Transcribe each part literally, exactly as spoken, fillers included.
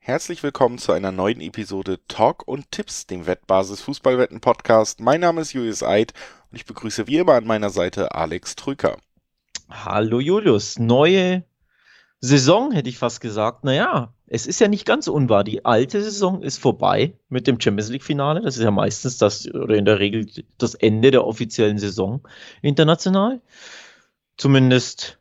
Herzlich willkommen zu einer neuen Episode Talk und Tipps, dem Wettbasis Fußballwetten Podcast. Mein Name ist Julius Eid und ich begrüße wie immer an meiner Seite Alex Trüker. Hallo Julius, neue Saison hätte ich fast gesagt. Naja, es ist ja nicht ganz unwahr. Die alte Saison ist vorbei mit dem Champions League Finale. Das ist ja meistens das oder in der Regel das Ende der offiziellen Saison international. Zumindest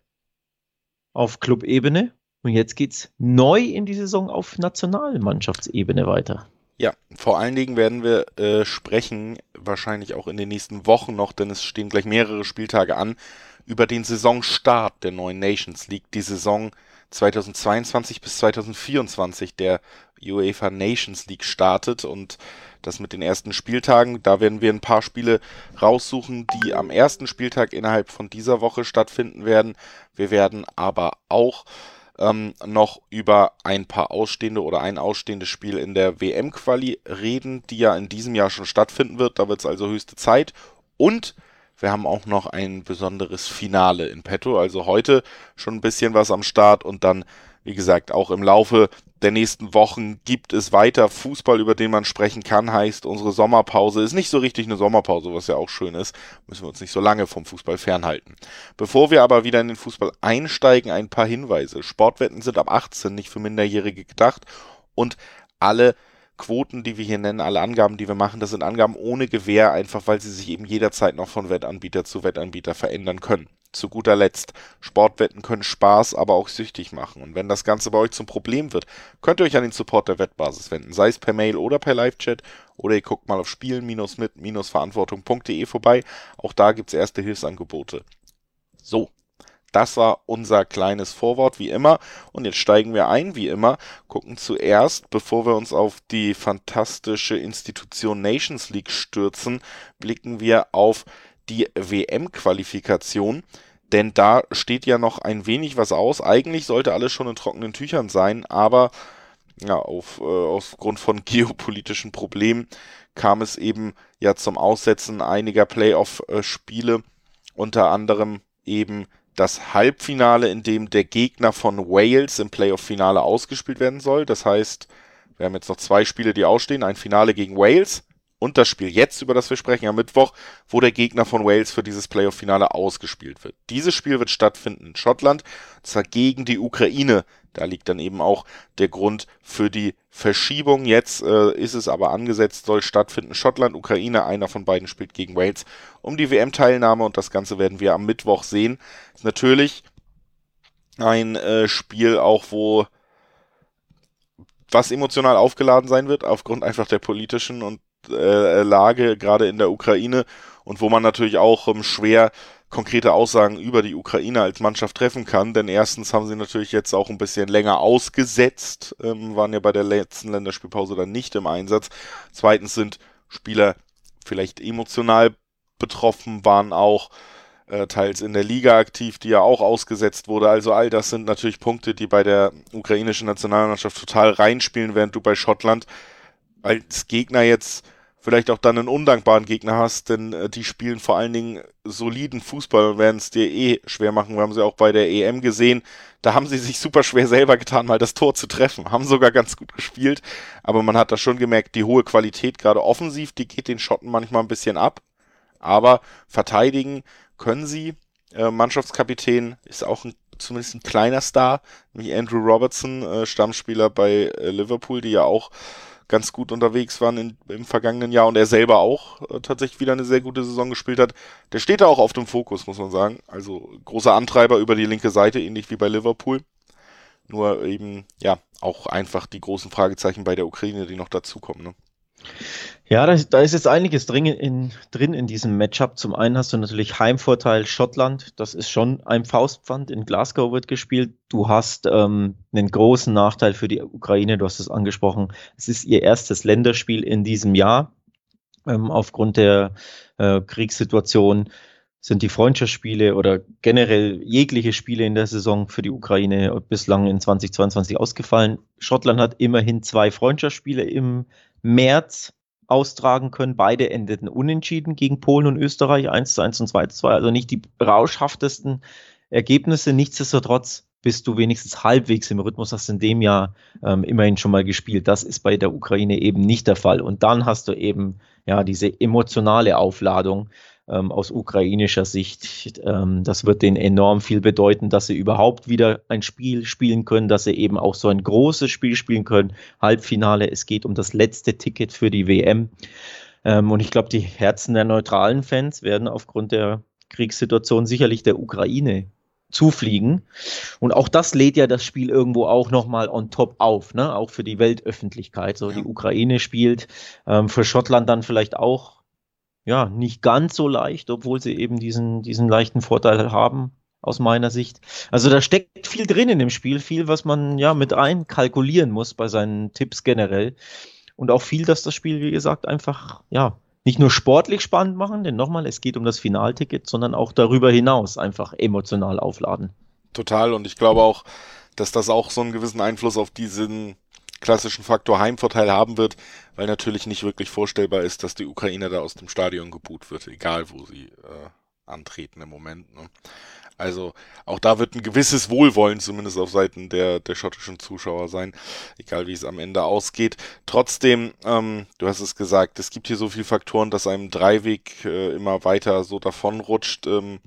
auf Clubebene. Und jetzt geht's neu in die Saison auf Nationalmannschaftsebene weiter. Ja, vor allen Dingen werden wir äh, sprechen, wahrscheinlich auch in den nächsten Wochen noch, denn es stehen gleich mehrere Spieltage an, über den Saisonstart der neuen Nations League, die Saison zweitausendzweiundzwanzig bis zweitausendvierundzwanzig der UEFA Nations League startet und das mit den ersten Spieltagen. Da werden wir ein paar Spiele raussuchen, die am ersten Spieltag innerhalb von dieser Woche stattfinden werden. Wir werden aber auch ähm, noch über ein paar ausstehende oder ein ausstehendes Spiel in der W M-Quali reden, die ja in diesem Jahr schon stattfinden wird. Da wird es also höchste Zeit. Und wir haben auch noch ein besonderes Finale in petto. Also heute schon ein bisschen was am Start und dann, wie gesagt, auch im Laufe der nächsten Wochen gibt es weiter Fußball, über den man sprechen kann. Heißt, unsere Sommerpause ist nicht so richtig eine Sommerpause, was ja auch schön ist. Müssen wir uns nicht so lange vom Fußball fernhalten. Bevor wir aber wieder in den Fußball einsteigen, ein paar Hinweise. Sportwetten sind ab achtzehn, nicht für Minderjährige gedacht. Und alle Quoten, die wir hier nennen, alle Angaben, die wir machen, das sind Angaben ohne Gewähr, einfach weil sie sich eben jederzeit noch von Wettanbieter zu Wettanbieter verändern können. Zu guter Letzt, Sportwetten können Spaß, aber auch süchtig machen. Und wenn das Ganze bei euch zum Problem wird, könnt ihr euch an den Support der Wettbasis wenden, sei es per Mail oder per Live-Chat, oder ihr guckt mal auf spielen-mit-verantwortung punkt de vorbei. Auch da gibt es erste Hilfsangebote. So. Das war unser kleines Vorwort, wie immer. Und jetzt steigen wir ein, wie immer, gucken zuerst, bevor wir uns auf die fantastische Institution Nations League stürzen, blicken wir auf die W M-Qualifikation. Denn da steht ja noch ein wenig was aus. Eigentlich sollte alles schon in trockenen Tüchern sein, aber ja, auf, äh, aufgrund von geopolitischen Problemen kam es eben ja zum Aussetzen einiger Playoff-Spiele, unter anderem eben das Halbfinale, in dem der Gegner von Wales im Playoff-Finale ausgespielt werden soll. Das heißt, wir haben jetzt noch zwei Spiele, die ausstehen. Ein Finale gegen Wales und das Spiel jetzt, über das wir sprechen, am Mittwoch, wo der Gegner von Wales für dieses Playoff-Finale ausgespielt wird. Dieses Spiel wird stattfinden in Schottland, und zwar gegen die Ukraine. Da liegt dann eben auch der Grund für die Verschiebung. Jetzt äh, ist es aber angesetzt, soll stattfinden Schottland, Ukraine. Einer von beiden spielt gegen Wales um die W M-Teilnahme und das Ganze werden wir am Mittwoch sehen. Ist natürlich ein äh, Spiel auch, wo was emotional aufgeladen sein wird, aufgrund einfach der politischen und äh, Lage, gerade in der Ukraine, und wo man natürlich auch ähm, schwer konkrete Aussagen über die Ukraine als Mannschaft treffen kann, denn erstens haben sie natürlich jetzt auch ein bisschen länger ausgesetzt, ähm, waren ja bei der letzten Länderspielpause dann nicht im Einsatz. Zweitens sind Spieler vielleicht emotional betroffen, waren auch äh, teils in der Liga aktiv, die ja auch ausgesetzt wurde. Also all das sind natürlich Punkte, die bei der ukrainischen Nationalmannschaft total reinspielen, während du bei Schottland als Gegner jetzt vielleicht auch dann einen undankbaren Gegner hast, denn äh, die spielen vor allen Dingen soliden Fußball und werden es dir eh schwer machen. Wir haben sie auch bei der E M gesehen. Da haben sie sich super schwer selber getan, mal das Tor zu treffen. Haben sogar ganz gut gespielt, aber man hat da schon gemerkt, die hohe Qualität, gerade offensiv, die geht den Schotten manchmal ein bisschen ab. Aber verteidigen können sie. Äh, Mannschaftskapitän ist auch ein, zumindest ein kleiner Star, wie Andrew Robertson, äh, Stammspieler bei äh, Liverpool, die ja auch ganz gut unterwegs waren in, im vergangenen Jahr und er selber auch äh, tatsächlich wieder eine sehr gute Saison gespielt hat. Der steht da auch auf dem Fokus, muss man sagen. Also großer Antreiber über die linke Seite, ähnlich wie bei Liverpool. Nur eben, ja, auch einfach die großen Fragezeichen bei der Ukraine, die noch dazukommen, ne? Ja, da ist, da ist jetzt einiges drin in, drin in diesem Matchup. Zum einen hast du natürlich Heimvorteil Schottland. Das ist schon ein Faustpfand. In Glasgow wird gespielt. Du hast ähm, einen großen Nachteil für die Ukraine. Du hast es angesprochen. Es ist ihr erstes Länderspiel in diesem Jahr. Ähm, aufgrund der äh, Kriegssituation sind die Freundschaftsspiele oder generell jegliche Spiele in der Saison für die Ukraine bislang in zweitausendzweiundzwanzig ausgefallen. Schottland hat immerhin zwei Freundschaftsspiele im März austragen können. Beide endeten unentschieden gegen Polen und Österreich, eins zu eins und zwei zu zwei. Also nicht die rauschhaftesten Ergebnisse. Nichtsdestotrotz bist du wenigstens halbwegs im Rhythmus, hast in dem Jahr ähm, immerhin schon mal gespielt. Das ist bei der Ukraine eben nicht der Fall. Und dann hast du eben ja diese emotionale Aufladung ähm, aus ukrainischer Sicht. Ähm, das wird denen enorm viel bedeuten, dass sie überhaupt wieder ein Spiel spielen können, dass sie eben auch so ein großes Spiel spielen können. Halbfinale, es geht um das letzte Ticket für die W M. Ähm, und ich glaube, die Herzen der neutralen Fans werden aufgrund der Kriegssituation sicherlich der Ukraine zufliegen. Und auch das lädt ja das Spiel irgendwo auch nochmal on top auf, ne? Auch für die Weltöffentlichkeit. So, Ja. die Ukraine spielt ähm, für Schottland dann vielleicht auch ja nicht ganz so leicht, obwohl sie eben diesen, diesen leichten Vorteil haben, aus meiner Sicht. Also da steckt viel drin in dem Spiel, viel, was man ja mit einkalkulieren muss bei seinen Tipps generell. Und auch viel, dass das Spiel, wie gesagt, einfach, ja, nicht nur sportlich spannend machen, denn nochmal, es geht um das Finalticket, sondern auch darüber hinaus einfach emotional aufladen. Total, und ich glaube auch, dass das auch so einen gewissen Einfluss auf diesen klassischen Faktor Heimvorteil haben wird, weil natürlich nicht wirklich vorstellbar ist, dass die Ukrainer da aus dem Stadion geboot wird, egal wo sie äh, antreten im Moment. Ne? Also auch da wird ein gewisses Wohlwollen zumindest auf Seiten der, der schottischen Zuschauer sein, egal wie es am Ende ausgeht. Trotzdem, ähm, du hast es gesagt, es gibt hier so viele Faktoren, dass einem Dreiweg äh, immer weiter so davonrutscht. Ähm,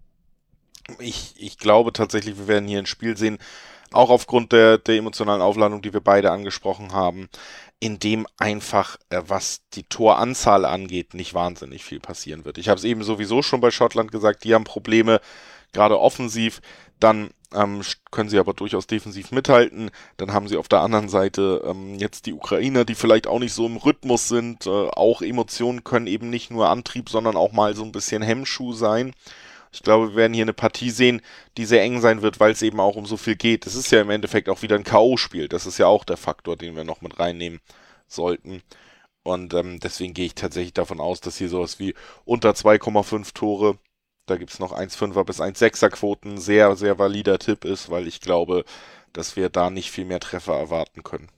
ich, ich glaube tatsächlich, wir werden hier ein Spiel sehen, auch aufgrund der, der emotionalen Aufladung, die wir beide angesprochen haben, in dem einfach, äh, was die Toranzahl angeht, nicht wahnsinnig viel passieren wird. Ich habe es eben sowieso schon bei Schottland gesagt, die haben Probleme, gerade offensiv, dann ähm, können sie aber durchaus defensiv mithalten. Dann haben sie auf der anderen Seite ähm, jetzt die Ukrainer, die vielleicht auch nicht so im Rhythmus sind. Äh, auch Emotionen können eben nicht nur Antrieb, sondern auch mal so ein bisschen Hemmschuh sein. Ich glaube, wir werden hier eine Partie sehen, die sehr eng sein wird, weil es eben auch um so viel geht. Es ist ja im Endeffekt auch wieder ein K O-Spiel. Das ist ja auch der Faktor, den wir noch mit reinnehmen sollten. Und ähm, deswegen gehe ich tatsächlich davon aus, dass hier sowas wie unter zwei Komma fünf Tore, da gibt es noch eins Komma fünfer bis eins Komma sechser Quoten, sehr, sehr valider Tipp ist, weil ich glaube, dass wir da nicht viel mehr Treffer erwarten können.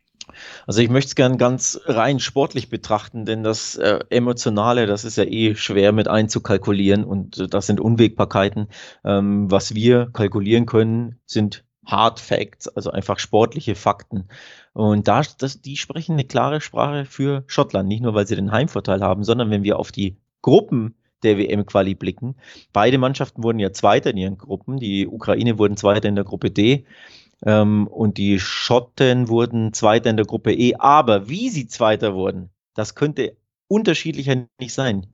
Also ich möchte es gern ganz rein sportlich betrachten, denn das äh, Emotionale, das ist ja eh schwer mit einzukalkulieren und äh, das sind Unwägbarkeiten. Ähm, was wir kalkulieren können, sind Hard Facts, also einfach sportliche Fakten. Und da, das, die sprechen eine klare Sprache für Schottland, nicht nur, weil sie den Heimvorteil haben, sondern wenn wir auf die Gruppen der W M-Quali blicken. Beide Mannschaften wurden ja Zweiter in ihren Gruppen. Die Ukraine wurden Zweiter in der Gruppe D. Ähm, und die Schotten wurden Zweiter in der Gruppe E. Aber wie sie Zweiter wurden, das könnte unterschiedlicher nicht sein.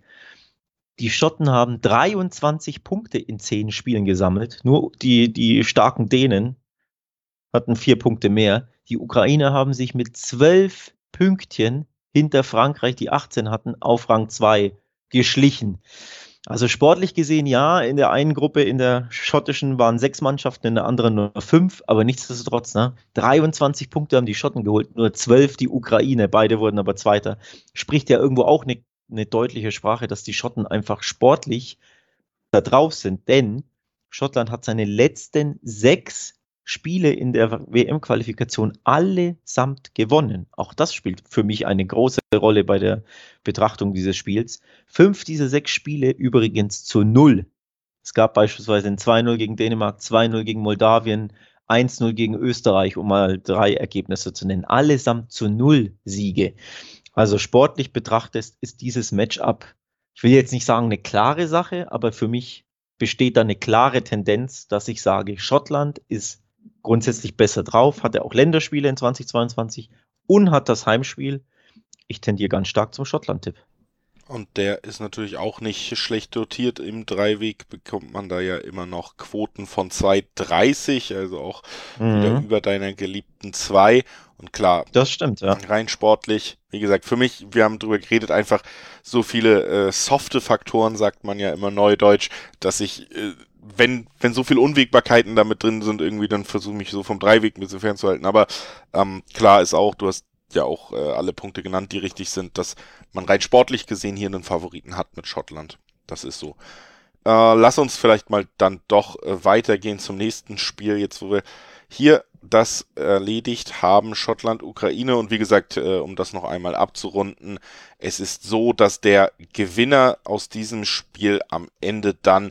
Die Schotten haben dreiundzwanzig Punkte in zehn Spielen gesammelt. Nur die, die starken Dänen hatten vier Punkte mehr. Die Ukrainer haben sich mit zwölf Pünktchen hinter Frankreich, die achtzehn hatten, auf Rang zwei geschlichen. Also sportlich gesehen, ja, in der einen Gruppe, in der schottischen, waren sechs Mannschaften, in der anderen nur fünf, aber nichtsdestotrotz, ne, dreiundzwanzig Punkte haben die Schotten geholt, nur zwölf die Ukraine, beide wurden aber Zweiter. Spricht ja irgendwo auch eine ne deutliche Sprache, dass die Schotten einfach sportlich da drauf sind, denn Schottland hat seine letzten sechs Spiele in der W M-Qualifikation allesamt gewonnen. Auch das spielt für mich eine große Rolle bei der Betrachtung dieses Spiels. Fünf dieser sechs Spiele übrigens zu null. Es gab beispielsweise ein zwei null gegen Dänemark, zwei null gegen Moldawien, eins null gegen Österreich, um mal drei Ergebnisse zu nennen. Allesamt zu null Siege. Also sportlich betrachtet ist dieses Matchup, ich will jetzt nicht sagen eine klare Sache, aber für mich besteht da eine klare Tendenz, dass ich sage, Schottland ist grundsätzlich besser drauf, hat er auch Länderspiele in zweitausendzweiundzwanzig und hat das Heimspiel. Ich tendiere ganz stark zum Schottland-Tipp. Und der ist natürlich auch nicht schlecht dotiert. Im Dreiweg bekommt man da ja immer noch Quoten von zwei Komma dreißig, also auch mhm. wieder über deiner geliebten zwei. Und klar, das stimmt, ja. Rein sportlich, wie gesagt, für mich, wir haben drüber geredet, einfach so viele äh, softe Faktoren, sagt man ja immer neudeutsch, dass ich, äh, wenn wenn so viele Unwägbarkeiten damit drin sind, irgendwie, dann versuche ich mich so vom Dreiweg ein bisschen fernzuhalten. Aber ähm, klar ist auch, du hast ja auch äh, alle Punkte genannt, die richtig sind, dass man rein sportlich gesehen hier einen Favoriten hat mit Schottland. Das ist so. Äh, lass uns vielleicht mal dann doch äh, weitergehen zum nächsten Spiel, jetzt wo wir hier das erledigt haben, Schottland, Ukraine. Und wie gesagt, äh, um das noch einmal abzurunden, es ist so, dass der Gewinner aus diesem Spiel am Ende dann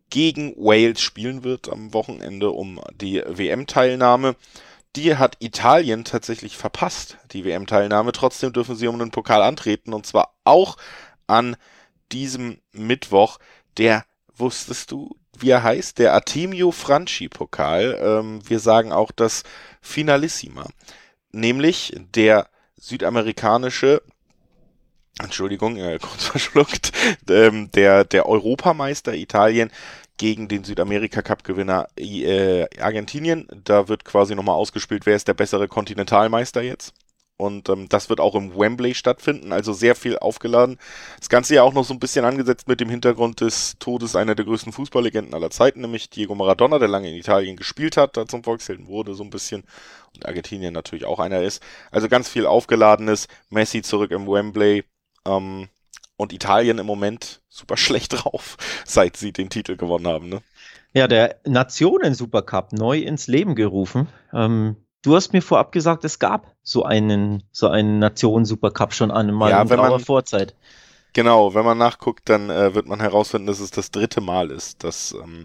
gegen Wales spielen wird am Wochenende um die W M-Teilnahme. Die hat Italien tatsächlich verpasst, die W M-Teilnahme. Trotzdem dürfen sie um den Pokal antreten, und zwar auch an diesem Mittwoch. Der, wusstest du, wie er heißt? Der Artemio Franchi-Pokal. Ähm, wir sagen auch das Finalissima. Nämlich der südamerikanische, Entschuldigung, äh, kurz verschluckt, ähm, der, der Europameister Italien gegen den Südamerika-Cup-Gewinner äh, Argentinien. Da wird quasi nochmal ausgespielt, wer ist der bessere Kontinentalmeister jetzt. Und ähm, das wird auch im Wembley stattfinden, also sehr viel aufgeladen. Das Ganze ja auch noch so ein bisschen angesetzt mit dem Hintergrund des Todes einer der größten Fußballlegenden aller Zeiten, nämlich Diego Maradona, der lange in Italien gespielt hat, da zum Volkshelden wurde so ein bisschen. Und Argentinien natürlich auch einer ist. Also ganz viel Aufgeladenes. Messi zurück im Wembley. Ähm, und Italien im Moment super schlecht drauf, seit sie den Titel gewonnen haben. Ne? Ja, der Nationen-Supercup neu ins Leben gerufen. Ähm, du hast mir vorab gesagt, es gab so einen, so einen Nationen-Supercup schon einmal Ja, in wenn grauer man- Vorzeit. Genau, wenn man nachguckt, dann äh, wird man herausfinden, dass es das dritte Mal ist, dass ähm,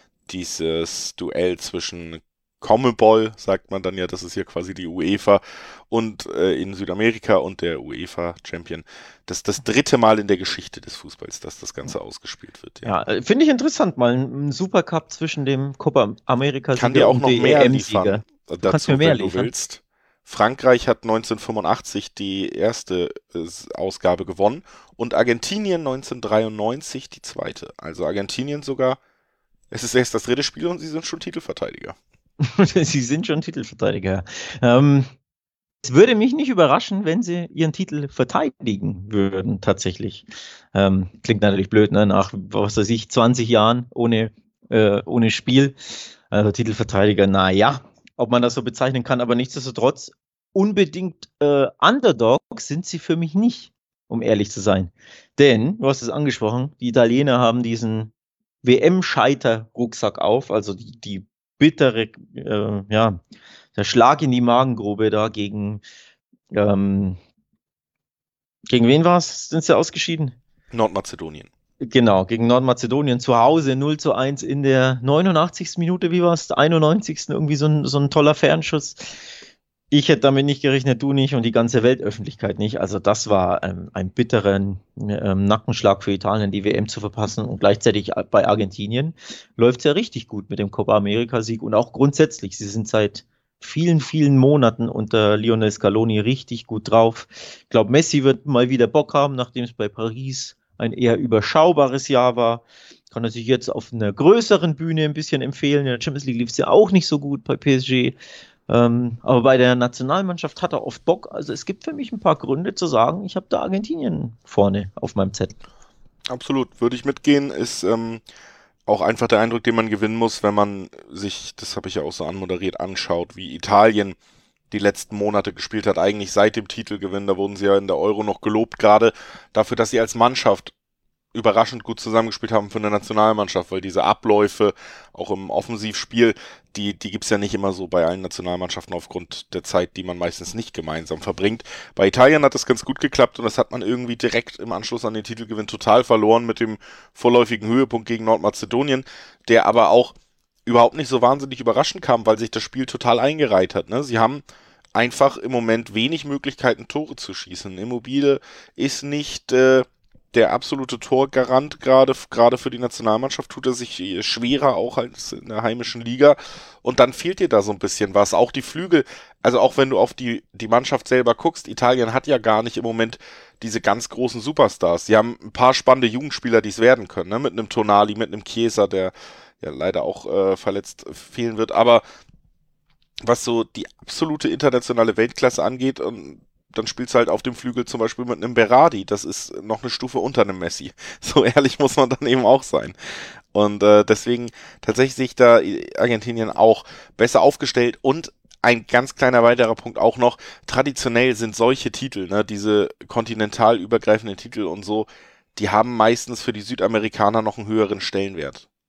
dieses Duell zwischen CONMEBOL, sagt man dann ja, das ist hier quasi die UEFA, und äh, in Südamerika und der UEFA-Champion. Das ist das dritte Mal in der Geschichte des Fußballs, dass das Ganze ausgespielt wird. Ja. Ja, äh, finde ich interessant, mal ein, ein Supercup zwischen dem Copa America-Sieger Kann dir auch und noch dem mehr E M-Sieger. liefern kannst dazu, mir mehr wenn du liefern. willst. Frankreich hat neunzehnhundertfünfundachtzig die erste äh, Ausgabe gewonnen und Argentinien neunzehnhundertdreiundneunzig die zweite. Also Argentinien sogar, es ist erst das dritte Spiel und sie sind schon Titelverteidiger. Sie sind schon Titelverteidiger. Ähm, es würde mich nicht überraschen, wenn sie ihren Titel verteidigen würden, tatsächlich. Ähm, klingt natürlich blöd, ne? Nach, was weiß ich, zwanzig Jahren ohne, äh, ohne Spiel. Also Titelverteidiger, naja, ob man das so bezeichnen kann, aber nichtsdestotrotz, unbedingt äh, Underdogs sind sie für mich nicht, um ehrlich zu sein. Denn, du hast es angesprochen, die Italiener haben diesen W M-Scheiter-Rucksack auf, also die, die bittere, äh, ja, der Schlag in die Magengrube da gegen, ähm, gegen wen war es? Sind sie ausgeschieden? Nordmazedonien. Genau, gegen Nordmazedonien zu Hause null zu eins in der neunundachtzigsten Minute, wie war es? einundneunzigsten irgendwie so ein, so ein toller Fernschuss. Ich hätte damit nicht gerechnet, du nicht und die ganze Weltöffentlichkeit nicht. Also das war ähm, ein bitterer ähm, Nackenschlag für Italien, die W M zu verpassen. Und gleichzeitig bei Argentinien läuft es ja richtig gut mit dem Copa America-Sieg und auch grundsätzlich. Sie sind seit vielen, vielen Monaten unter Lionel Scaloni richtig gut drauf. Ich glaube, Messi wird mal wieder Bock haben, nachdem es bei Paris ein eher überschaubares Jahr war. Kann er sich jetzt auf einer größeren Bühne ein bisschen empfehlen. In der Champions League lief es ja auch nicht so gut bei P S G. Ähm, aber bei der Nationalmannschaft hat er oft Bock. Also es gibt für mich ein paar Gründe zu sagen, ich habe da Argentinien vorne auf meinem Zettel. Absolut, würde ich mitgehen, ist ähm, auch einfach der Eindruck, den man gewinnen muss, wenn man sich, das habe ich ja auch so anmoderiert, anschaut, wie Italien die letzten Monate gespielt hat, eigentlich seit dem Titelgewinn. Da wurden sie ja in der Euro noch gelobt, gerade dafür, dass sie als Mannschaft überraschend gut zusammengespielt haben für eine Nationalmannschaft, weil diese Abläufe auch im Offensivspiel, die, die gibt's ja nicht immer so bei allen Nationalmannschaften aufgrund der Zeit, die man meistens nicht gemeinsam verbringt. Bei Italien hat das ganz gut geklappt und das hat man irgendwie direkt im Anschluss an den Titelgewinn total verloren mit dem vorläufigen Höhepunkt gegen Nordmazedonien, der aber auch überhaupt nicht so wahnsinnig überraschend kam, weil sich das Spiel total eingereiht hat. Ne? Sie haben einfach im Moment wenig Möglichkeiten, Tore zu schießen. Immobile ist nicht äh, der absolute Torgarant, gerade gerade für die Nationalmannschaft tut er sich schwerer auch als in der heimischen Liga und dann fehlt dir da so ein bisschen was. Auch die Flügel, also auch wenn du auf die, die Mannschaft selber guckst, Italien hat ja gar nicht im Moment diese ganz großen Superstars. Sie haben ein paar spannende Jugendspieler, die es werden können, ne? Mit einem Tonali, mit einem Chiesa, der ja leider auch äh, verletzt fehlen wird, aber was so die absolute internationale Weltklasse angeht, und dann spielst du halt auf dem Flügel zum Beispiel mit einem Berardi. Das ist noch eine Stufe unter einem Messi. So ehrlich muss man dann eben auch sein. Und äh, deswegen tatsächlich sehe ich da Argentinien auch besser aufgestellt. Und ein ganz kleiner weiterer Punkt auch noch, traditionell sind solche Titel, ne, diese kontinentalübergreifenden Titel und so, die haben meistens für die Südamerikaner noch einen höheren Stellenwert.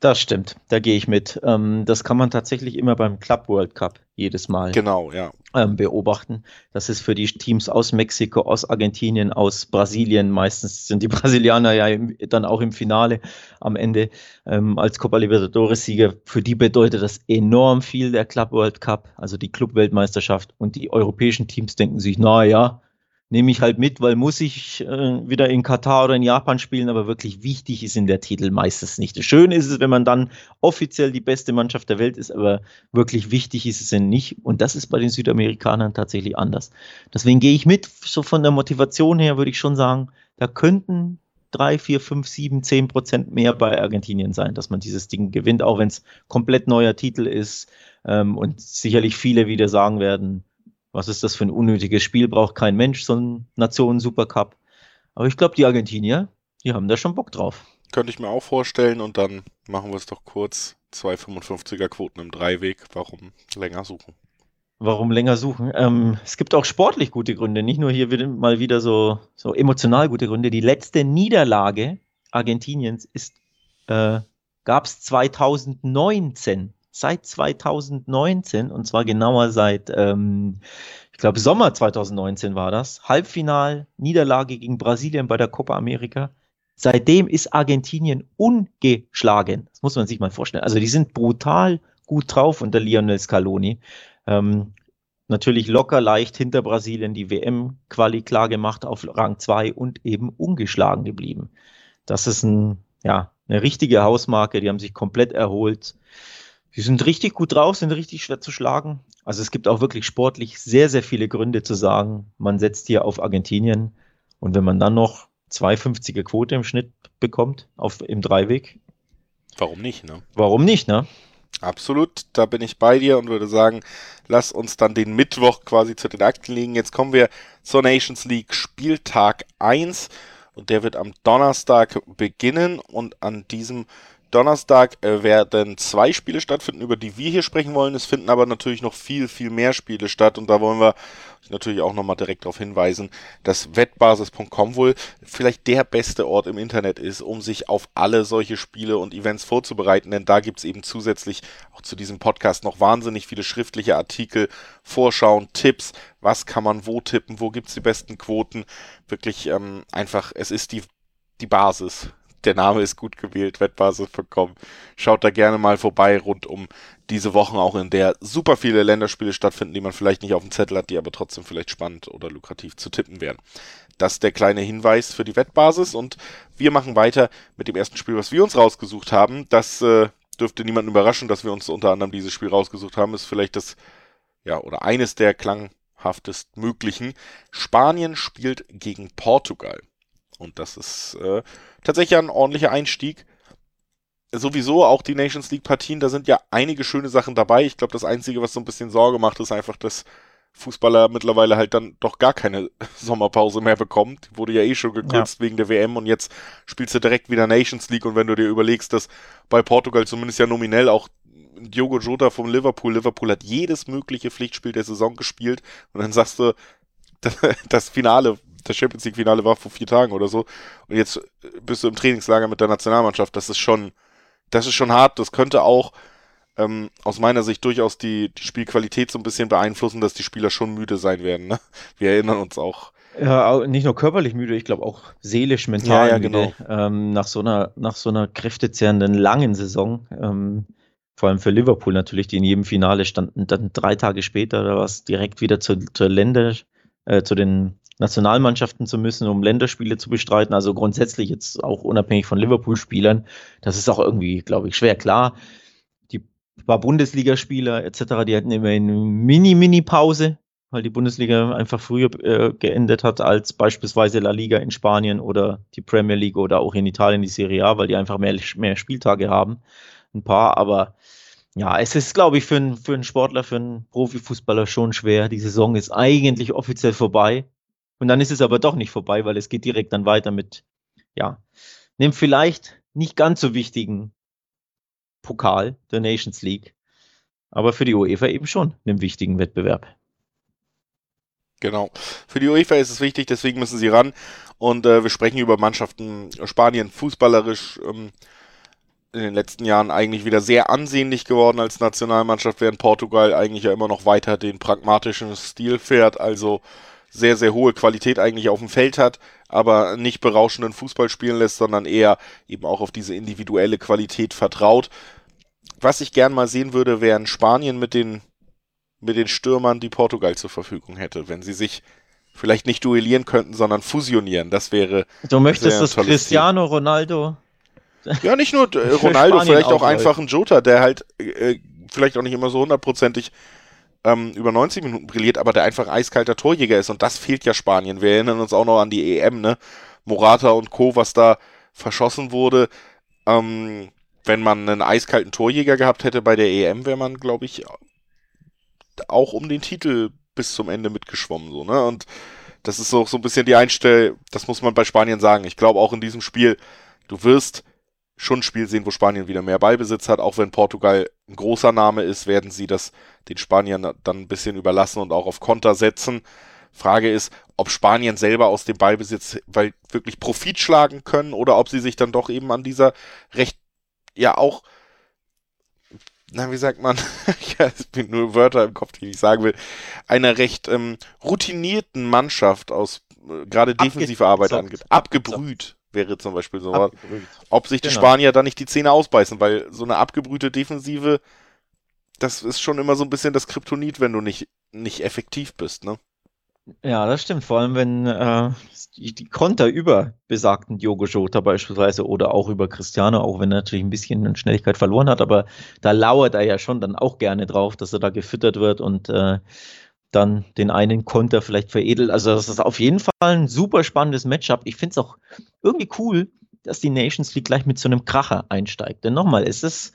Das stimmt, da gehe ich mit. Ähm, das kann man tatsächlich immer beim Club World Cup jedes Mal Genau, ja. ähm, beobachten. Das ist für die Teams aus Mexiko, aus Argentinien, aus Brasilien, meistens sind die Brasilianer ja im, dann auch im Finale am Ende ähm, als Copa Libertadores-Sieger. Für die bedeutet das enorm viel, der Club World Cup, also die Club-Weltmeisterschaft. Und die europäischen Teams denken sich, na ja, nehme ich halt mit, weil muss ich äh, wieder in Katar oder in Japan spielen, aber wirklich wichtig ist in der Titel meistens nicht. Schön ist es, wenn man dann offiziell die beste Mannschaft der Welt ist, aber wirklich wichtig ist es denn nicht. Und das ist bei den Südamerikanern tatsächlich anders. Deswegen gehe ich mit, so von der Motivation her würde ich schon sagen, da könnten drei, vier, fünf, sieben, zehn Prozent mehr bei Argentinien sein, dass man dieses Ding gewinnt, auch wenn es komplett neuer Titel ist ähm, und sicherlich viele wieder sagen werden, was ist das für ein unnötiges Spiel? Braucht kein Mensch so einen Nationen-Supercup. Aber ich glaube, die Argentinier, die haben da schon Bock drauf. Könnte ich mir auch vorstellen und dann machen wir es doch kurz. Zwei fünfundfünfziger Quoten im Dreiweg. Warum länger suchen? Warum länger suchen? Ähm, es gibt auch sportlich gute Gründe, nicht nur hier wieder, mal wieder so, so emotional gute Gründe. Die letzte Niederlage Argentiniens ist, äh, gab es zweitausendneunzehn. Seit zweitausendneunzehn, und zwar genauer seit, ähm, ich glaube, Sommer zweitausendneunzehn war das. Halbfinal, Niederlage gegen Brasilien bei der Copa America. Seitdem ist Argentinien ungeschlagen. Das muss man sich mal vorstellen. Also die sind brutal gut drauf unter Lionel Scaloni. Ähm, natürlich locker leicht hinter Brasilien die W M-Quali klar gemacht auf Rang zwei und eben ungeschlagen geblieben. Das ist ein, ja, eine richtige Hausmarke. Die haben sich komplett erholt. Die sind richtig gut drauf, sind richtig schwer zu schlagen. Also es gibt auch wirklich sportlich sehr, sehr viele Gründe zu sagen, man setzt hier auf Argentinien. Und wenn man dann noch zwei fünfziger Quote im Schnitt bekommt auf, im Dreiweg, Warum nicht, ne? warum nicht, ne? Absolut, da bin ich bei dir und würde sagen, lass uns dann den Mittwoch quasi zu den Akten legen. Jetzt kommen wir zur Nations League Spieltag eins und der wird am Donnerstag beginnen und an diesem Donnerstag äh, werden zwei Spiele stattfinden, über die wir hier sprechen wollen. Es finden aber natürlich noch viel, viel mehr Spiele statt und da wollen wir natürlich auch nochmal direkt darauf hinweisen, dass wettbasis punkt com wohl vielleicht der beste Ort im Internet ist, um sich auf alle solche Spiele und Events vorzubereiten, denn da gibt es eben zusätzlich auch zu diesem Podcast noch wahnsinnig viele schriftliche Artikel, Vorschauen, Tipps, was kann man wo tippen, wo gibt es die besten Quoten, wirklich ähm, einfach, es ist die, die Basis. Der Name ist gut gewählt, wettbasis punkt com. Schaut da gerne mal vorbei, rund um diese Wochen auch, in der super viele Länderspiele stattfinden, die man vielleicht nicht auf dem Zettel hat, die aber trotzdem vielleicht spannend oder lukrativ zu tippen wären. Das ist der kleine Hinweis für die Wettbasis und wir machen weiter mit dem ersten Spiel, was wir uns rausgesucht haben. Das äh, dürfte niemanden überraschen, dass wir uns unter anderem dieses Spiel rausgesucht haben. Ist vielleicht das, ja, oder eines der klanghaftest möglichen. Spanien spielt gegen Portugal. Und das ist äh, tatsächlich ein ordentlicher Einstieg. Sowieso auch die Nations League Partien, da sind ja einige schöne Sachen dabei. Ich glaube, das Einzige, was so ein bisschen Sorge macht, ist einfach, dass Fußballer mittlerweile halt dann doch gar keine Sommerpause mehr bekommen. Die wurde ja eh schon gekürzt ja. wegen der W M und jetzt spielst du direkt wieder Nations League und wenn du dir überlegst, dass bei Portugal zumindest ja nominell auch Diogo Jota vom Liverpool, Liverpool hat jedes mögliche Pflichtspiel der Saison gespielt und dann sagst du, das Finale, das Champions League Finale war vor vier Tagen oder so und jetzt bist du im Trainingslager mit der Nationalmannschaft, das ist schon, das ist schon hart, das könnte auch ähm, aus meiner Sicht durchaus die, die Spielqualität so ein bisschen beeinflussen, dass die Spieler schon müde sein werden, ne? Wir erinnern uns auch. Ja, nicht nur körperlich müde, ich glaube auch seelisch, mental ja, ja, müde, genau. ähm, nach so einer, nach so einer kräftezehrenden langen Saison, ähm, vor allem für Liverpool natürlich, die in jedem Finale standen, dann drei Tage später, da war es direkt wieder zu, zur Länder, äh, zu den Nationalmannschaften zu müssen, um Länderspiele zu bestreiten, also grundsätzlich jetzt auch unabhängig von Liverpool-Spielern, das ist auch irgendwie, glaube ich, schwer. Klar, die paar Bundesligaspieler et cetera, die hatten immer eine Mini-Mini-Pause, weil die Bundesliga einfach früher äh, geendet hat als beispielsweise La Liga in Spanien oder die Premier League oder auch in Italien die Serie A, weil die einfach mehr, mehr Spieltage haben, ein paar, aber ja, es ist, glaube ich, für einen, für einen Sportler, für einen Profifußballer schon schwer. Die Saison ist eigentlich offiziell vorbei und dann ist es aber doch nicht vorbei, weil es geht direkt dann weiter mit, ja, dem vielleicht nicht ganz so wichtigen Pokal der Nations League, aber für die UEFA eben schon einem wichtigen Wettbewerb. Genau. Für die UEFA ist es wichtig, deswegen müssen sie ran. Und äh, wir sprechen über Mannschaften Spanien fußballerisch. Ähm, in den letzten Jahren eigentlich wieder sehr ansehnlich geworden als Nationalmannschaft, während Portugal eigentlich ja immer noch weiter den pragmatischen Stil fährt, also sehr, sehr hohe Qualität eigentlich auf dem Feld hat, aber nicht berauschenden Fußball spielen lässt, sondern eher eben auch auf diese individuelle Qualität vertraut. Was ich gern mal sehen würde, wären Spanien mit den, mit den Stürmern, die Portugal zur Verfügung hätte, wenn sie sich vielleicht nicht duellieren könnten, sondern fusionieren. Das wäre. Du möchtest, dass Cristiano Ziel. Ronaldo. Ja, nicht nur äh, Ronaldo, vielleicht auch einfach ein Jota, der halt äh, vielleicht auch nicht immer so hundertprozentig ähm, über neunzig Minuten brilliert, aber der einfach eiskalter Torjäger ist. Und das fehlt ja Spanien. Wir erinnern uns auch noch an die E M, ne? Morata und Co., was da verschossen wurde. Ähm, wenn man einen eiskalten Torjäger gehabt hätte bei der E M, wäre man, glaube ich, auch um den Titel bis zum Ende mitgeschwommen. So, ne? Und das ist so, so ein bisschen die Einstell, das muss man bei Spanien sagen. Ich glaube auch in diesem Spiel, du wirst schon ein Spiel sehen, wo Spanien wieder mehr Ballbesitz hat. Auch wenn Portugal ein großer Name ist, werden sie das den Spaniern dann ein bisschen überlassen und auch auf Konter setzen. Frage ist, ob Spanien selber aus dem Ballbesitz weil wirklich Profit schlagen können oder ob sie sich dann doch eben an dieser recht, ja auch, na wie sagt man, ja, es sind nur Wörter im Kopf, die ich sagen will, einer recht ähm, routinierten Mannschaft aus äh, gerade defensive Arbeit angeht. Abgebrüht wäre zum Beispiel so was. Ob sich die genau. Spanier da nicht die Zähne ausbeißen, weil so eine abgebrühte Defensive, das ist schon immer so ein bisschen das Kryptonit, wenn du nicht, nicht effektiv bist, ne? Ja, das stimmt. Vor allem, wenn äh, die, die Konter über besagten Diogo Jota beispielsweise oder auch über Cristiano, auch wenn er natürlich ein bisschen an Schnelligkeit verloren hat, aber da lauert er ja schon dann auch gerne drauf, dass er da gefüttert wird und äh, dann den einen Konter vielleicht veredelt. Also das ist auf jeden Fall ein super spannendes Matchup. Ich finde es auch irgendwie cool, dass die Nations League gleich mit so einem Kracher einsteigt. Denn nochmal, es ist,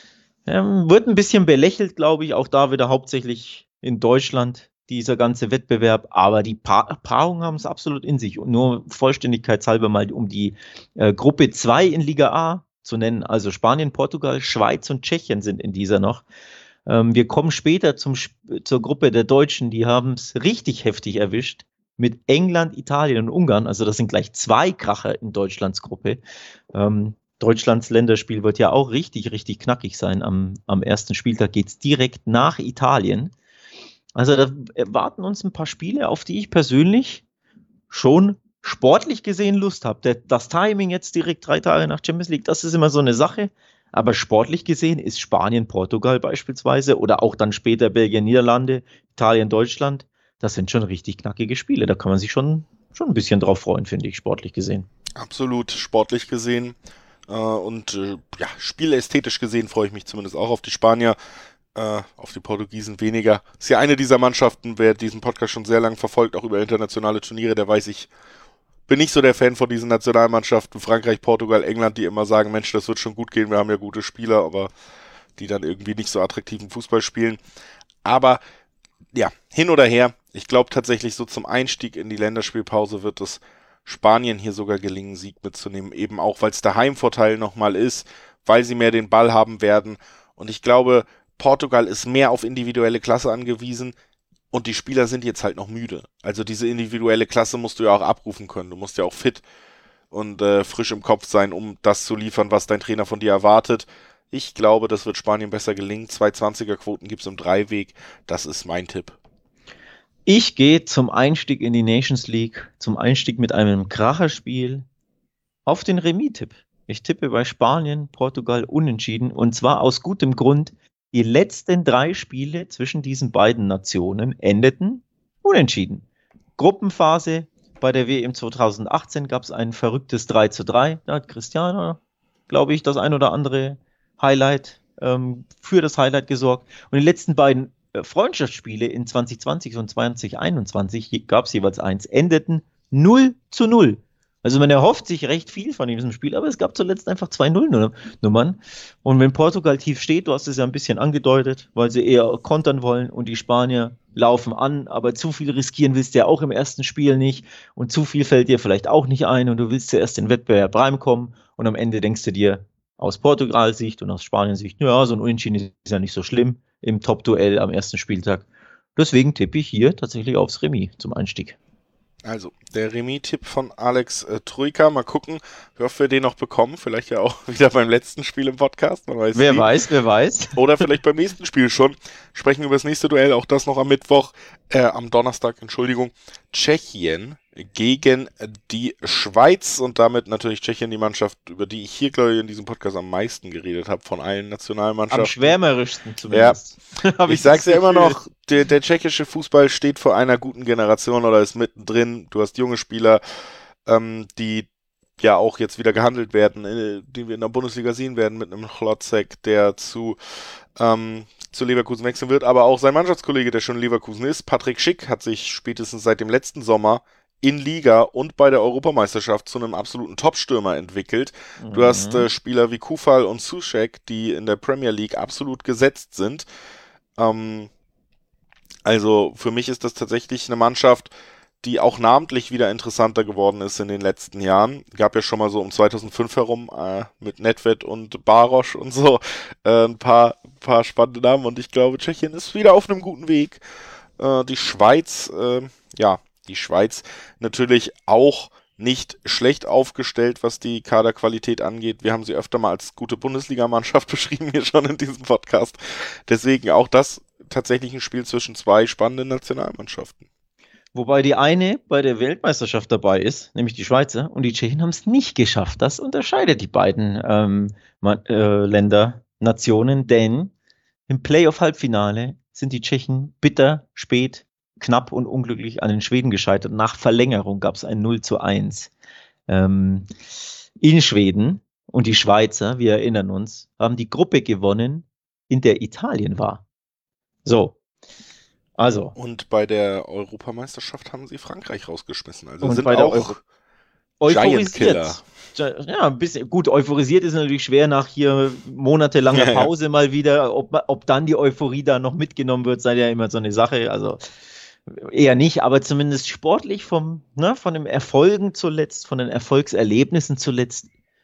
ähm, wird ein bisschen belächelt, glaube ich, auch da wieder hauptsächlich in Deutschland, dieser ganze Wettbewerb, aber die pa- Paarungen haben es absolut in sich. Und nur vollständigkeitshalber mal, um die äh, Gruppe zwei in Liga A zu nennen, also Spanien, Portugal, Schweiz und Tschechien sind in dieser noch. Ähm, wir kommen später zum, zur Gruppe der Deutschen, die haben es richtig heftig erwischt mit England, Italien und Ungarn. Also das sind gleich zwei Kracher in Deutschlands Gruppe. Ähm, Deutschlands Länderspiel wird ja auch richtig, richtig knackig sein. Am, am ersten Spieltag geht es direkt nach Italien. Also da erwarten uns ein paar Spiele, auf die ich persönlich schon sportlich gesehen Lust habe. Das Timing jetzt direkt drei Tage nach Champions League, das ist immer so eine Sache. Aber sportlich gesehen ist Spanien, Portugal beispielsweise oder auch dann später Belgien, Niederlande, Italien, Deutschland, das sind schon richtig knackige Spiele. Da kann man sich schon, schon ein bisschen drauf freuen, finde ich, sportlich gesehen. Absolut, sportlich gesehen. Äh, und äh, ja, spielästhetisch gesehen freue ich mich zumindest auch auf die Spanier. Uh, auf die Portugiesen weniger. Ist ja eine dieser Mannschaften, wer diesen Podcast schon sehr lange verfolgt, auch über internationale Turniere, der weiß, ich bin nicht so der Fan von diesen Nationalmannschaften, Frankreich, Portugal, England, die immer sagen, Mensch, das wird schon gut gehen, wir haben ja gute Spieler, aber die dann irgendwie nicht so attraktiven Fußball spielen. Aber ja, hin oder her, ich glaube tatsächlich so zum Einstieg in die Länderspielpause wird es Spanien hier sogar gelingen, Sieg mitzunehmen, eben auch, weil es der Heimvorteil nochmal ist, weil sie mehr den Ball haben werden und ich glaube, Portugal ist mehr auf individuelle Klasse angewiesen und die Spieler sind jetzt halt noch müde. Also diese individuelle Klasse musst du ja auch abrufen können. Du musst ja auch fit und äh, frisch im Kopf sein, um das zu liefern, was dein Trainer von dir erwartet. Ich glaube, das wird Spanien besser gelingen. zwei zwanziger-Quoten gibt es im Dreiweg. Das ist mein Tipp. Ich gehe zum Einstieg in die Nations League, zum Einstieg mit einem Kracherspiel auf den Remis-Tipp. Ich tippe bei Spanien, Portugal unentschieden und zwar aus gutem Grund. Die letzten drei Spiele zwischen diesen beiden Nationen endeten unentschieden. Gruppenphase bei der W M zweitausendachtzehn gab es ein verrücktes drei zu drei. Da hat Cristiano, glaube ich, das ein oder andere Highlight ähm, für das Highlight gesorgt. Und die letzten beiden äh, Freundschaftsspiele in zwanzig zwanzig und zwanzig einundzwanzig gab es jeweils eins, endeten null zu null. Also man erhofft sich recht viel von diesem Spiel, aber es gab zuletzt einfach zwei Null-Nummern. Und wenn Portugal tief steht, du hast es ja ein bisschen angedeutet, weil sie eher kontern wollen und die Spanier laufen an, aber zu viel riskieren willst du ja auch im ersten Spiel nicht und zu viel fällt dir vielleicht auch nicht ein und du willst zuerst in den Wettbewerb reinkommen und am Ende denkst du dir aus Portugals Sicht und aus Spaniens Sicht, ja, so ein Unentschieden ist ja nicht so schlimm im Top-Duell am ersten Spieltag. Deswegen tippe ich hier tatsächlich aufs Remis zum Einstieg. Also, der Remis-Tipp von Alex äh, Troika. Mal gucken, wie oft wir den noch bekommen. Vielleicht ja auch wieder beim letzten Spiel im Podcast. Man weiß Wer nie. weiß, wer weiß. Oder vielleicht beim nächsten Spiel schon. Sprechen über das nächste Duell. Auch das noch am Mittwoch. Äh, am Donnerstag, Entschuldigung. Tschechien gegen die Schweiz. Und damit natürlich Tschechien die Mannschaft, über die ich hier, glaube ich, in diesem Podcast am meisten geredet habe. Von allen Nationalmannschaften. Am schwärmerischsten Ja, zumindest. Hab ich das sag's ja immer Gefühl. noch, der, der tschechische Fußball steht vor einer guten Generation oder ist mittendrin. Du hast junge Spieler, ähm, die ja auch jetzt wieder gehandelt werden, äh, die wir in der Bundesliga sehen werden mit einem Chlocek, der zu, ähm, zu Leverkusen wechseln wird, aber auch sein Mannschaftskollege, der schon in Leverkusen ist, Patrick Schick, hat sich spätestens seit dem letzten Sommer in Liga und bei der Europameisterschaft zu einem absoluten Top-Stürmer entwickelt. Du hast Mhm. äh, Spieler wie Kufal und Soucek, die in der Premier League absolut gesetzt sind. Ähm, also für mich ist das tatsächlich eine Mannschaft, die auch namentlich wieder interessanter geworden ist in den letzten Jahren. Gab ja schon mal so um zweitausendfünf herum äh, mit Nedved und Barosch und so äh, ein paar, paar spannende Namen und ich glaube, Tschechien ist wieder auf einem guten Weg. Äh, die Schweiz, äh, ja, die Schweiz natürlich auch nicht schlecht aufgestellt, was die Kaderqualität angeht. Wir haben sie öfter mal als gute Bundesligamannschaft beschrieben hier schon in diesem Podcast. Deswegen auch das tatsächlich ein Spiel zwischen zwei spannenden Nationalmannschaften. Wobei die eine bei der Weltmeisterschaft dabei ist, nämlich die Schweizer, und die Tschechen haben es nicht geschafft. Das unterscheidet die beiden ähm, Ma- äh, Länder, Nationen, denn im Playoff-Halbfinale sind die Tschechen bitter, spät, knapp und unglücklich an den Schweden gescheitert. Nach Verlängerung gab es ein null zu eins ähm, in Schweden. Und die Schweizer, wir erinnern uns, haben die Gruppe gewonnen, in der Italien war. So, also, Und bei der Europameisterschaft haben sie Frankreich rausgeschmissen. Also und sind bei der auch Euro Giant Killer. euphorisiert. Ja, ein bisschen gut, euphorisiert ist natürlich schwer nach hier monatelanger Ja, ja. Pause mal wieder. Ob, ob dann die Euphorie da noch mitgenommen wird, sei ja immer so eine Sache. Also eher nicht, aber zumindest sportlich vom, ne, von den Erfolgen zuletzt, von den Erfolgserlebnissen zuletzt,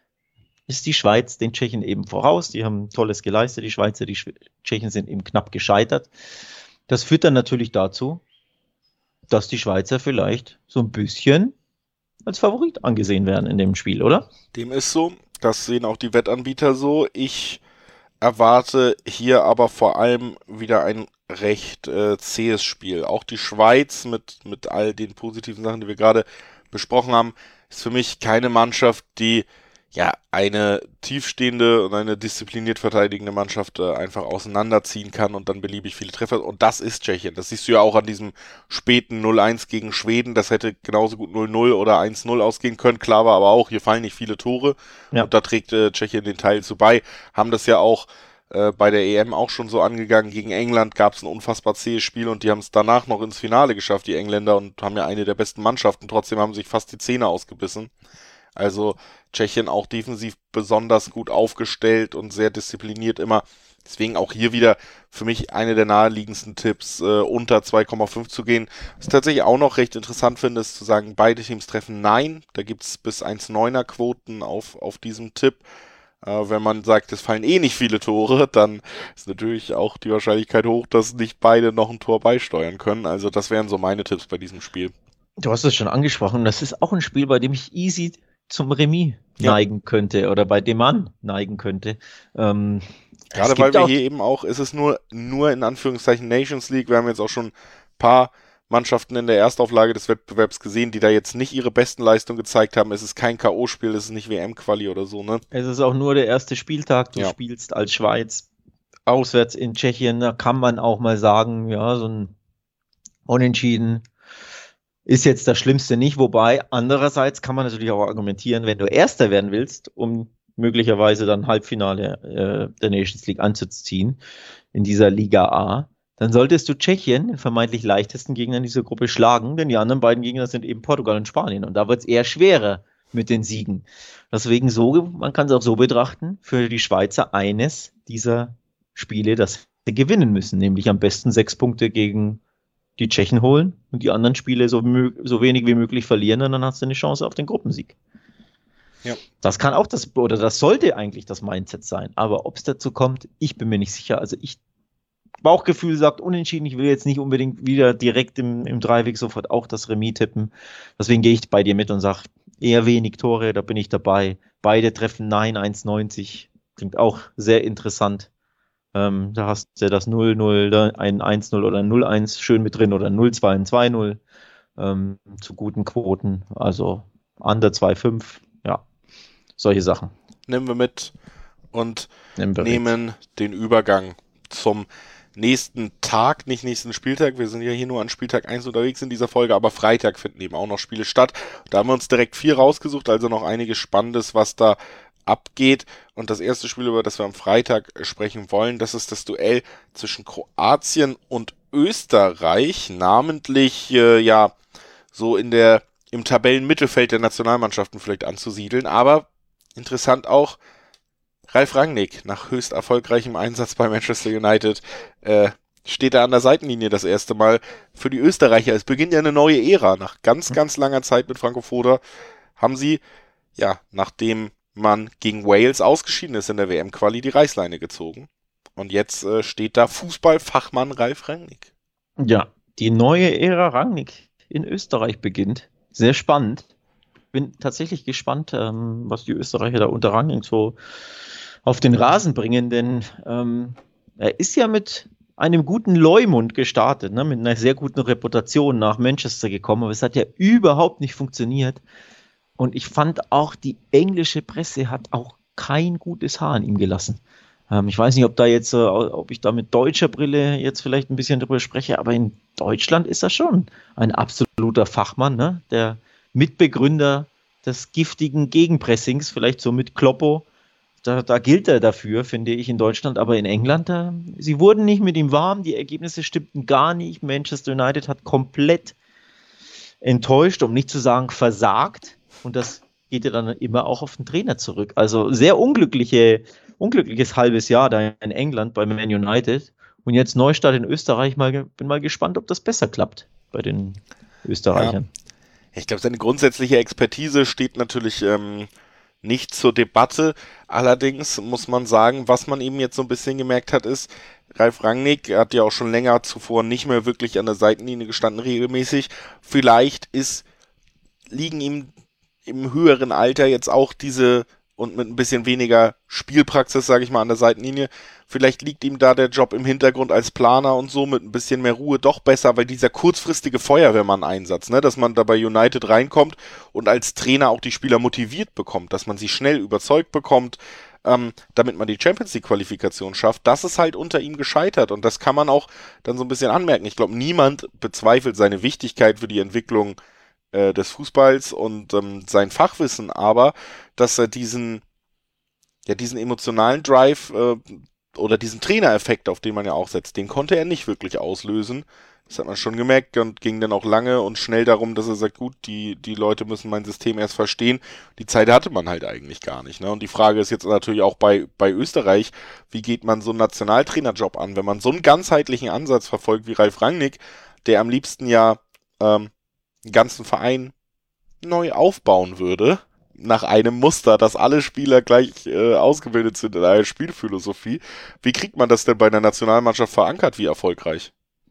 ist die Schweiz den Tschechen eben voraus. Die haben Tolles geleistet, die Schweizer, die Schwe- Tschechen sind eben knapp gescheitert. Das führt dann natürlich dazu, dass die Schweizer vielleicht so ein bisschen als Favorit angesehen werden in dem Spiel, oder? Dem ist so. Das sehen auch die Wettanbieter so. Ich erwarte hier aber vor allem wieder ein recht äh, zähes Spiel. Auch die Schweiz mit, mit all den positiven Sachen, die wir gerade besprochen haben, ist für mich keine Mannschaft, die ja eine tiefstehende und eine diszipliniert verteidigende Mannschaft äh, einfach auseinanderziehen kann und dann beliebig viele Treffer. Und das ist Tschechien. Das siehst du ja auch an diesem späten null eins gegen Schweden. Das hätte genauso gut null null oder eins null ausgehen können. Klar war aber auch, hier fallen nicht viele Tore. Ja. Und da trägt äh, Tschechien den Teil zu bei. Haben das ja auch äh, bei der E M auch schon so angegangen. Gegen England gab es ein unfassbar zähes Spiel und die haben es danach noch ins Finale geschafft, die Engländer, und haben ja eine der besten Mannschaften. Trotzdem haben sich fast die Zähne ausgebissen. Also Tschechien auch defensiv besonders gut aufgestellt und sehr diszipliniert immer. Deswegen auch hier wieder für mich eine der naheliegendsten Tipps, äh, unter zwei Komma fünf zu gehen. Was ich tatsächlich auch noch recht interessant finde, ist zu sagen, beide Teams treffen Nein. Da gibt's bis eins Komma neuner Quoten auf, auf diesem Tipp. Äh, wenn man sagt, es fallen eh nicht viele Tore, dann ist natürlich auch die Wahrscheinlichkeit hoch, dass nicht beide noch ein Tor beisteuern können. Also das wären so meine Tipps bei diesem Spiel. Du hast es schon angesprochen, das ist auch ein Spiel, bei dem ich easy zum Remis Ja. neigen könnte oder bei dem man neigen könnte. Ähm, es Gerade weil gibt wir auch, hier eben auch, ist es nur, nur in Anführungszeichen Nations League. Wir haben jetzt auch schon ein paar Mannschaften in der Erstauflage des Wettbewerbs gesehen, die da jetzt nicht ihre besten Leistungen gezeigt haben. Es ist kein K O-Spiel, es ist nicht W M-Quali oder so, ne? es ist auch nur der erste Spieltag, du Ja. spielst als Schweiz auswärts in Tschechien, da kann man auch mal sagen, ja, so ein Unentschieden ist jetzt das Schlimmste nicht, wobei andererseits kann man natürlich auch argumentieren, wenn du Erster werden willst, um möglicherweise dann Halbfinale äh, der Nations League anzuziehen in dieser Liga A, dann solltest du Tschechien, den vermeintlich leichtesten Gegner in dieser Gruppe, schlagen, denn die anderen beiden Gegner sind eben Portugal und Spanien und da wird es eher schwerer mit den Siegen. Deswegen so, man kann es auch so betrachten, für die Schweizer eines dieser Spiele, das sie gewinnen müssen, nämlich am besten sechs Punkte gegen die Tschechen holen und die anderen Spiele so, mö- so wenig wie möglich verlieren und dann hast du eine Chance auf den Gruppensieg. Ja. Das kann auch das, oder das sollte eigentlich das Mindset sein. Aber ob es dazu kommt, ich bin mir nicht sicher. Also ich Bauchgefühl sagt unentschieden. Ich will jetzt nicht unbedingt wieder direkt im, im Dreiweg sofort auch das Remis tippen. Deswegen gehe ich bei dir mit und sage eher wenig Tore, da bin ich dabei. Beide treffen nein, eins neunzig. Klingt auch sehr interessant. Ähm, da hast du ja das null null, ein eins null oder null eins schön mit drin oder null zwei, ein zwei null ähm, zu guten Quoten. Also under zwei fünf, ja, solche Sachen. Nehmen wir mit und Nehmen, wir nehmen mit. den Übergang zum nächsten Tag, nicht nächsten Spieltag. Wir sind ja hier nur an Spieltag eins unterwegs in dieser Folge, aber Freitag finden eben auch noch Spiele statt. Da haben wir uns direkt vier rausgesucht, also noch einiges Spannendes, was da abgeht. Und das erste Spiel, über das wir am Freitag sprechen wollen, das ist das Duell zwischen Kroatien und Österreich, namentlich äh, ja so in der im Tabellenmittelfeld der Nationalmannschaften vielleicht anzusiedeln, aber interessant auch, Ralf Rangnick, nach höchst erfolgreichem Einsatz bei Manchester United, äh, steht er an der Seitenlinie das erste Mal für die Österreicher. Es beginnt ja eine neue Ära. Nach ganz, ganz langer Zeit mit Franco Foda haben sie, ja, nachdem man gegen Wales ausgeschieden ist in der W M-Quali, die Reißleine gezogen. Und jetzt äh, steht da Fußballfachmann Ralf Rangnick. Ja, die neue Ära Rangnick in Österreich beginnt. Sehr spannend. Bin tatsächlich gespannt, ähm, was die Österreicher da unter Rangnick so auf den Rasen bringen, denn ähm, er ist ja mit einem guten Leumund gestartet, ne, mit einer sehr guten Reputation nach Manchester gekommen, aber es hat ja überhaupt nicht funktioniert. Und ich fand auch, die englische Presse hat auch kein gutes Haar an ihm gelassen. Ähm, ich weiß nicht, ob da jetzt, äh, ob ich da mit deutscher Brille jetzt vielleicht ein bisschen drüber spreche, aber in Deutschland ist er schon ein absoluter Fachmann, ne? Der Mitbegründer des giftigen Gegenpressings, vielleicht so mit Kloppo. Da, da gilt er dafür, finde ich, in Deutschland, aber in England, da, sie wurden nicht mit ihm warm, die Ergebnisse stimmten gar nicht. Manchester United hat komplett enttäuscht, um nicht zu sagen versagt. Und das geht ja dann immer auch auf den Trainer zurück. Also sehr unglückliche, unglückliches halbes Jahr da in England bei Man United. Und jetzt Neustart in Österreich. Mal, bin mal gespannt, ob das besser klappt bei den Österreichern. Ja. Ich glaube, seine grundsätzliche Expertise steht natürlich ähm, nicht zur Debatte. Allerdings muss man sagen, was man eben jetzt so ein bisschen gemerkt hat, ist, Ralf Rangnick hat ja auch schon länger zuvor nicht mehr wirklich an der Seitenlinie gestanden, regelmäßig. Vielleicht ist, liegen ihm im höheren Alter jetzt auch diese, und mit ein bisschen weniger Spielpraxis, sage ich mal, an der Seitenlinie, vielleicht liegt ihm da der Job im Hintergrund als Planer und so mit ein bisschen mehr Ruhe doch besser, weil dieser kurzfristige Feuerwehrmann-Einsatz, ne, dass man da bei United reinkommt und als Trainer auch die Spieler motiviert bekommt, dass man sie schnell überzeugt bekommt, ähm, damit man die Champions-League-Qualifikation schafft, das ist halt unter ihm gescheitert und das kann man auch dann so ein bisschen anmerken. Ich glaube, niemand bezweifelt seine Wichtigkeit für die Entwicklung äh, des Fußballs und ähm, sein Fachwissen, aber dass er diesen, ja, diesen emotionalen Drive äh, oder diesen Trainereffekt, auf den man ja auch setzt, den konnte er nicht wirklich auslösen. Das hat man schon gemerkt und ging dann auch lange und schnell darum, dass er sagt, gut, die, die Leute müssen mein System erst verstehen. Die Zeit hatte man halt eigentlich gar nicht, ne? Und die Frage ist jetzt natürlich auch bei, bei Österreich, wie geht man so einen Nationaltrainerjob an, wenn man so einen ganzheitlichen Ansatz verfolgt wie Ralf Rangnick, der am liebsten ja ähm, einen ganzen Verein neu aufbauen würde, nach einem Muster, dass alle Spieler gleich äh, ausgebildet sind in einer Spielphilosophie. Wie kriegt man das denn bei einer Nationalmannschaft verankert? Wie erfolgreich?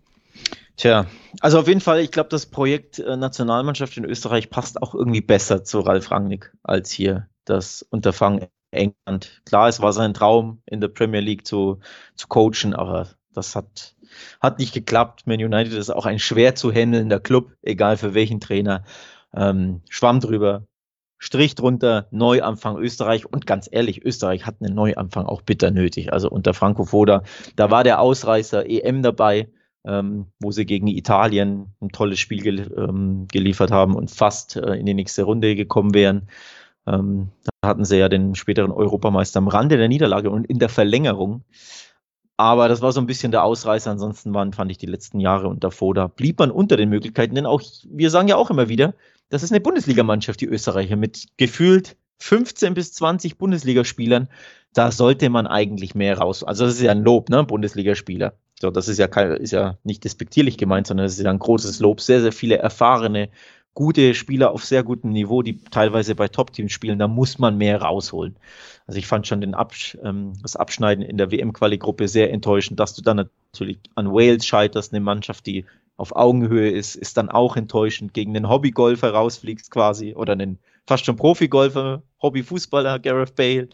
Tja, also auf jeden Fall, ich glaube, das Projekt äh, Nationalmannschaft in Österreich passt auch irgendwie besser zu Ralf Rangnick als hier das Unterfangen England. Klar, es war sein Traum, in der Premier League zu, zu coachen, aber das hat, hat nicht geklappt. Man United ist auch ein schwer zu handelnder Club, egal für welchen Trainer. Ähm, Schwamm drüber. Strich drunter, Neuanfang Österreich und ganz ehrlich, Österreich hat einen Neuanfang auch bitter nötig. Also unter Franco Foda, da war der Ausreißer E M dabei, ähm, wo sie gegen Italien ein tolles Spiel gel- ähm, geliefert haben und fast äh, in die nächste Runde gekommen wären. Ähm, da hatten sie ja den späteren Europameister am Rande der Niederlage und in der Verlängerung. Aber das war so ein bisschen der Ausreißer. Ansonsten waren, fand ich, die letzten Jahre unter Foda, blieb man unter den Möglichkeiten, denn auch, wir sagen ja auch immer wieder, das ist eine Bundesligamannschaft, die Österreicher, mit gefühlt fünfzehn bis zwanzig Bundesligaspielern. Da sollte man eigentlich mehr raus. Also das ist ja ein Lob, ne, Bundesligaspieler. So, das ist ja kein, ist ja nicht despektierlich gemeint, sondern das ist ja ein großes Lob. Sehr, sehr viele erfahrene gute Spieler auf sehr gutem Niveau, die teilweise bei Top-Teams spielen, da muss man mehr rausholen. Also ich fand schon den Absch- ähm, das Abschneiden in der W M-Quali-Gruppe sehr enttäuschend, dass du dann natürlich an Wales scheiterst, eine Mannschaft, die auf Augenhöhe ist, ist dann auch enttäuschend, gegen einen Hobbygolfer rausfliegst quasi oder einen fast schon Profigolfer, Hobbyfußballer, Gareth Bale.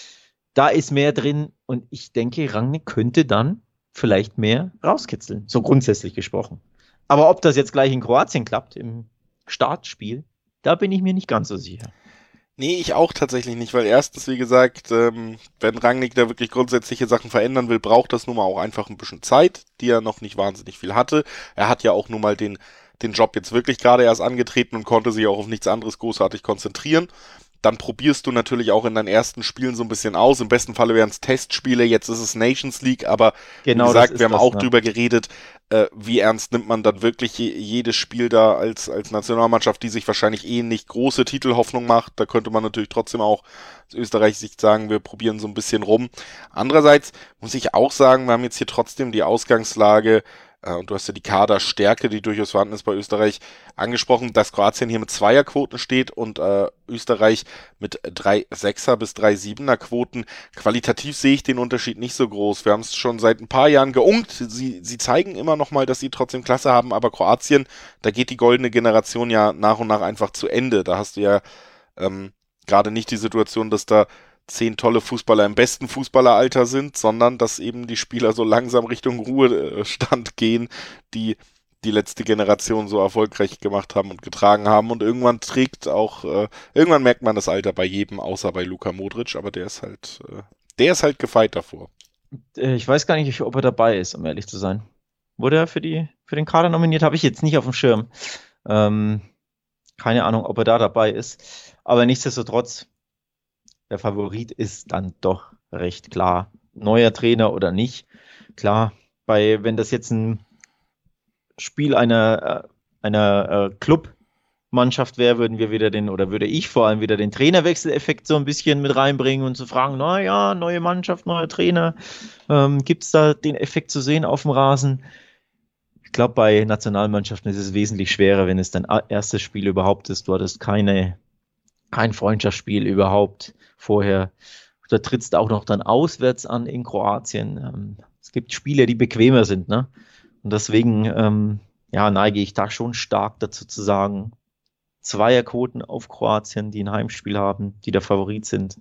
Da ist mehr drin und ich denke, Rangnick könnte dann vielleicht mehr rauskitzeln, so grundsätzlich gesprochen. Aber ob das jetzt gleich in Kroatien klappt, im Startspiel, da bin ich mir nicht ganz so sicher. Nee, ich auch tatsächlich nicht, weil erstens, wie gesagt, ähm, wenn Rangnick da wirklich grundsätzliche Sachen verändern will, braucht das nun mal auch einfach ein bisschen Zeit, die er noch nicht wahnsinnig viel hatte. Er hat ja auch nun mal den, den Job jetzt wirklich gerade erst angetreten und konnte sich auch auf nichts anderes großartig konzentrieren. Dann probierst du natürlich auch in deinen ersten Spielen so ein bisschen aus. Im besten Falle wären es Testspiele, jetzt ist es Nations League, aber Genau, wie gesagt, das wir ist haben das, auch ne? drüber geredet, äh, wie ernst nimmt man dann wirklich je, jedes Spiel da als, als Nationalmannschaft, die sich wahrscheinlich eh nicht große Titelhoffnung macht. Da könnte man natürlich trotzdem auch aus Österreich sich sagen, wir probieren so ein bisschen rum. Andererseits muss ich auch sagen, wir haben jetzt hier trotzdem die Ausgangslage, äh, und du hast ja die Kaderstärke, die durchaus vorhanden ist bei Österreich, angesprochen, dass Kroatien hier mit Zweierquoten steht und äh, Österreich mit drei Sechser bis drei Siebener Quoten. Qualitativ sehe ich den Unterschied nicht so groß. Wir haben es schon seit ein paar Jahren geunkt. Sie, sie zeigen immer noch mal, dass sie trotzdem Klasse haben, aber Kroatien, da geht die goldene Generation ja nach und nach einfach zu Ende. Da hast du ja ähm, gerade nicht die Situation, dass da zehn tolle Fußballer im besten Fußballeralter sind, sondern dass eben die Spieler so langsam Richtung Ruhestand gehen, die die letzte Generation so erfolgreich gemacht haben und getragen haben. Und irgendwann trägt auch, äh, irgendwann merkt man das Alter bei jedem, außer bei Luka Modric, aber der ist halt, äh, der ist halt gefeit davor. Äh, Ich weiß gar nicht, ob er dabei ist, um ehrlich zu sein. Wurde er für die, für den Kader nominiert? Habe ich jetzt nicht auf dem Schirm. Ähm, keine Ahnung, ob er da dabei ist. Aber nichtsdestotrotz, der Favorit ist dann doch recht klar. Neuer Trainer oder nicht. Klar, bei, wenn das jetzt ein Spiel einer, äh, einer äh, Clubmannschaft wäre, würden wir wieder den, oder würde ich vor allem wieder den Trainerwechseleffekt so ein bisschen mit reinbringen und zu fragen, na ja, neue Mannschaft, neuer Trainer, ähm, gibt es da den Effekt zu sehen auf dem Rasen? Ich glaube, bei Nationalmannschaften ist es wesentlich schwerer, wenn es dein erstes Spiel überhaupt ist. Du hattest keine, kein Freundschaftsspiel überhaupt vorher. Da trittst du auch noch dann auswärts an in Kroatien. Ähm, es gibt Spiele, die bequemer sind, ne? Und deswegen, ähm, ja, neige ich da schon stark dazu zu sagen, Zweierquoten auf Kroatien, die ein Heimspiel haben, die der Favorit sind.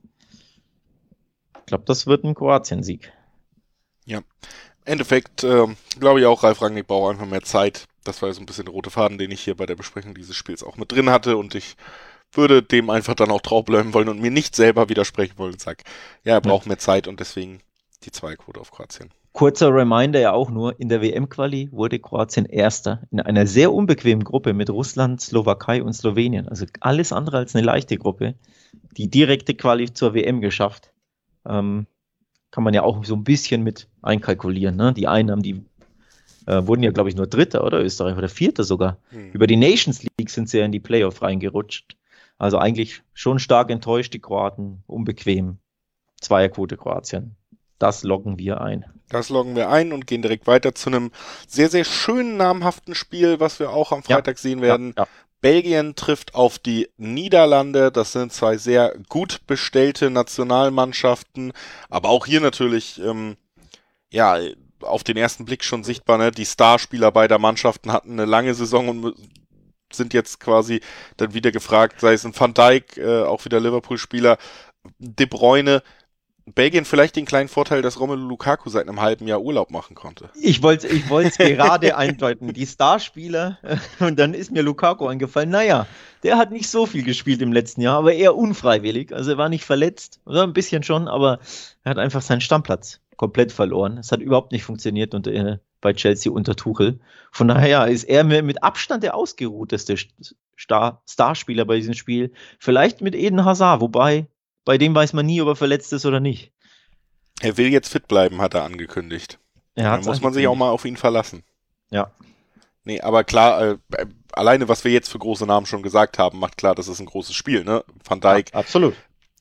Ich glaube, das wird ein Kroatien-Sieg. Ja. Im Endeffekt ähm, glaube ich auch, Ralf Rangnick braucht einfach mehr Zeit. Das war ja so ein bisschen der rote Faden, den ich hier bei der Besprechung dieses Spiels auch mit drin hatte und ich würde dem einfach dann auch treu bleiben wollen und mir nicht selber widersprechen wollen und sag, ja, er braucht mehr Zeit und deswegen die Zweierquote auf Kroatien. Kurzer Reminder ja auch nur, in der W M-Quali wurde Kroatien Erster in einer sehr unbequemen Gruppe mit Russland, Slowakei und Slowenien. Also alles andere als eine leichte Gruppe. Die direkte Quali zur W M geschafft. Ähm, kann man ja auch so ein bisschen mit einkalkulieren. Ne? Die einen haben die, äh, wurden ja, glaube ich, nur Dritter oder Österreich oder Vierter sogar. Hm. Über die Nations League sind sie ja in die Playoff reingerutscht. Also eigentlich schon stark enttäuscht, die Kroaten, unbequem. Zweierquote Kroatien. Das loggen wir ein. Das loggen wir ein und gehen direkt weiter zu einem sehr, sehr schönen, namhaften Spiel, was wir auch am Freitag ja, sehen werden. Ja, ja. Belgien trifft auf die Niederlande. Das sind zwei sehr gut bestellte Nationalmannschaften. Aber auch hier natürlich, ähm, ja, auf den ersten Blick schon sichtbar, ne? Die Starspieler beider Mannschaften hatten eine lange Saison und sind jetzt quasi dann wieder gefragt, sei es ein Van Dijk, äh, auch wieder Liverpool-Spieler, De Bruyne. Belgien vielleicht den kleinen Vorteil, dass Romelu Lukaku seit einem halben Jahr Urlaub machen konnte. Ich wollte ich es gerade eindeuten. Die Starspieler, und dann ist mir Lukaku eingefallen, naja, der hat nicht so viel gespielt im letzten Jahr, aber eher unfreiwillig. Also er war nicht verletzt, oder ein bisschen schon, aber er hat einfach seinen Stammplatz komplett verloren. Es hat überhaupt nicht funktioniert und, äh, bei Chelsea unter Tuchel. Von daher ist er mit Abstand der ausgeruhteste Star Starspieler bei diesem Spiel. Vielleicht mit Eden Hazard, wobei bei dem weiß man nie, ob er verletzt ist oder nicht. Er will jetzt fit bleiben, hat er angekündigt. Da muss man sich auch mal auf ihn verlassen. Ja. Nee, aber klar, äh, alleine was wir jetzt für große Namen schon gesagt haben, macht klar, das ist ein großes Spiel, ne? Van Dijk. Ja, absolut.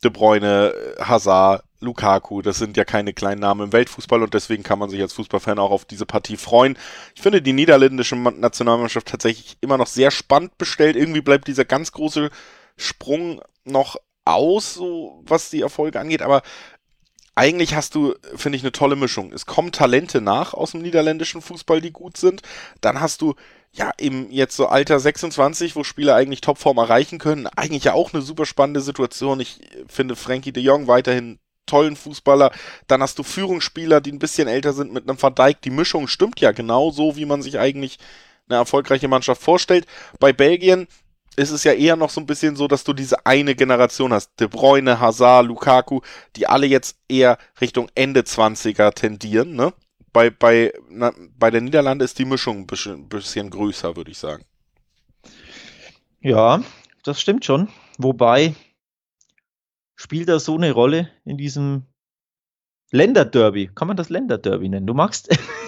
De Bruyne, Hazard, Lukaku, das sind ja keine kleinen Namen im Weltfußball und deswegen kann man sich als Fußballfan auch auf diese Partie freuen. Ich finde die niederländische Nationalmannschaft tatsächlich immer noch sehr spannend bestellt. Irgendwie bleibt dieser ganz große Sprung noch aus, so was die Erfolge angeht, aber eigentlich hast du, finde ich, eine tolle Mischung. Es kommen Talente nach aus dem niederländischen Fußball, die gut sind. Dann hast du, ja, eben jetzt so Alter sechsundzwanzig, wo Spieler eigentlich Topform erreichen können. Eigentlich ja auch eine super spannende Situation. Ich finde Frenkie de Jong weiterhin tollen Fußballer. Dann hast du Führungsspieler, die ein bisschen älter sind mit einem Van Dijk. Die Mischung stimmt ja genau so, wie man sich eigentlich eine erfolgreiche Mannschaft vorstellt. Bei Belgien ist es ja eher noch so ein bisschen so, dass du diese eine Generation hast. De Bruyne, Hazard, Lukaku, die alle jetzt eher Richtung Ende zwanziger tendieren, ne? Bei, bei, na, bei der Niederlande ist die Mischung ein bisschen, bisschen größer, würde ich sagen. Ja, das stimmt schon. Wobei, spielt das so eine Rolle in diesem Länderderby? Kann man das Länderderby nennen? Du magst,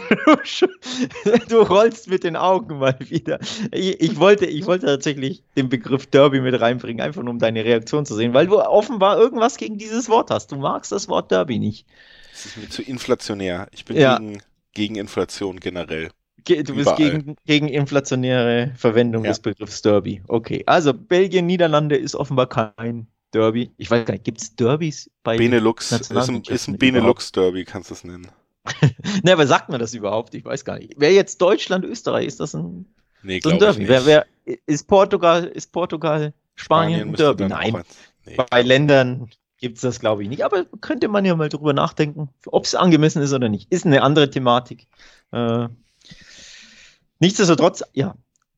du rollst mit den Augen mal wieder. Ich, ich, wollte, ich wollte tatsächlich den Begriff Derby mit reinbringen, einfach nur um deine Reaktion zu sehen, weil du offenbar irgendwas gegen dieses Wort hast. Du magst das Wort Derby nicht. Das ist mir zu inflationär. Ich bin Ja. gegen, gegen Inflation generell. Ge- Du bist gegen, gegen inflationäre Verwendung Ja. des Begriffs Derby. Okay, also Belgien, Niederlande ist offenbar kein Derby. Ich weiß gar nicht, gibt es Derbys bei Benelux, ist ein, Nationalmannschaften ist ein Benelux-Derby, kannst du es nennen. Ne, aber sagt man das überhaupt? Ich weiß gar nicht. Wäre jetzt Deutschland, Österreich, ist das ein, Nee, so ein glaube ich Derby? nicht. Wer, wer, ist Portugal, ist Portugal, Spanien, ein müsste Derby? dann Nein, auch als, nee, bei Ländern gibt es das, glaube ich, nicht. Aber könnte man ja mal drüber nachdenken, ob es angemessen ist oder nicht. Ist eine andere Thematik. Äh, nichtsdestotrotz, ja,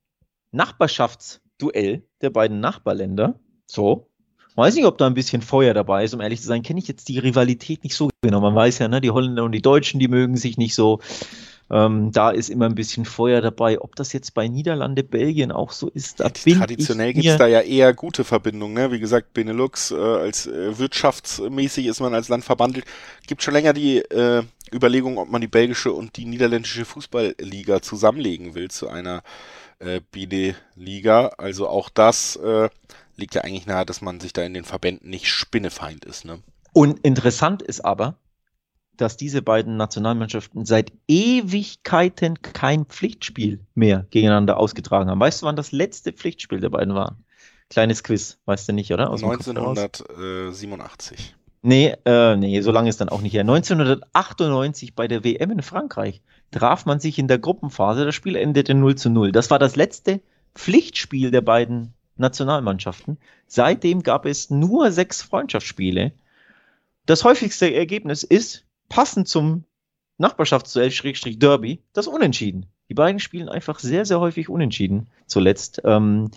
Nachbarschaftsduell der beiden Nachbarländer. So. Weiß nicht, ob da ein bisschen Feuer dabei ist, um ehrlich zu sein, kenne ich jetzt die Rivalität nicht so genau. Man weiß ja, ne, die Holländer und die Deutschen, die mögen sich nicht so. Ähm, da ist immer ein bisschen Feuer dabei. Ob das jetzt bei Niederlande, Belgien auch so ist, da Ja, bin traditionell ich gibt es mir... da ja eher gute Verbindungen, ne? Wie gesagt, Benelux, äh, als äh, wirtschaftsmäßig ist man als Land verbandelt. Gibt schon länger die äh, Überlegung, ob man die belgische und die niederländische Fußballliga zusammenlegen will zu einer äh, Bene-Liga. Also auch das äh, liegt ja eigentlich nahe, dass man sich da in den Verbänden nicht spinnefeind ist, ne? Und interessant ist aber, dass diese beiden Nationalmannschaften seit Ewigkeiten kein Pflichtspiel mehr gegeneinander ausgetragen haben. Weißt du, wann das letzte Pflichtspiel der beiden war? Kleines Quiz, weißt du nicht, oder? Aus dem Kopf heraus? neunzehnhundertsiebenundachtzig. Nee, äh, nee, so lange ist dann auch nicht her. neunzehnhundertachtundneunzig bei der W M in Frankreich traf man sich in der Gruppenphase. Das Spiel endete null zu null. Das war das letzte Pflichtspiel der beiden Nationalmannschaften. Seitdem gab es nur sechs Freundschaftsspiele. Das häufigste Ergebnis ist, passend zum Nachbarschaftsduell Schrägstrich Derby, das Unentschieden. Die beiden spielen einfach sehr, sehr häufig unentschieden zuletzt. Ähm,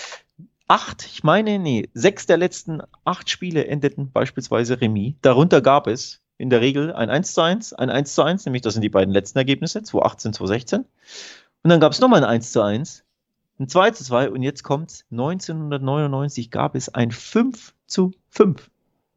acht, ich meine, nee, sechs der letzten acht Spiele endeten beispielsweise Remis. Darunter gab es in der Regel ein eins zu eins, ein eins zu eins, nämlich das sind die beiden letzten Ergebnisse, zweitausendachtzehn, zweitausendsechzehn. Und dann gab es nochmal ein eins zu eins, ein zwei zu zwei und jetzt kommt's, neunzehnhundertneunundneunzig gab es ein fünf zu fünf.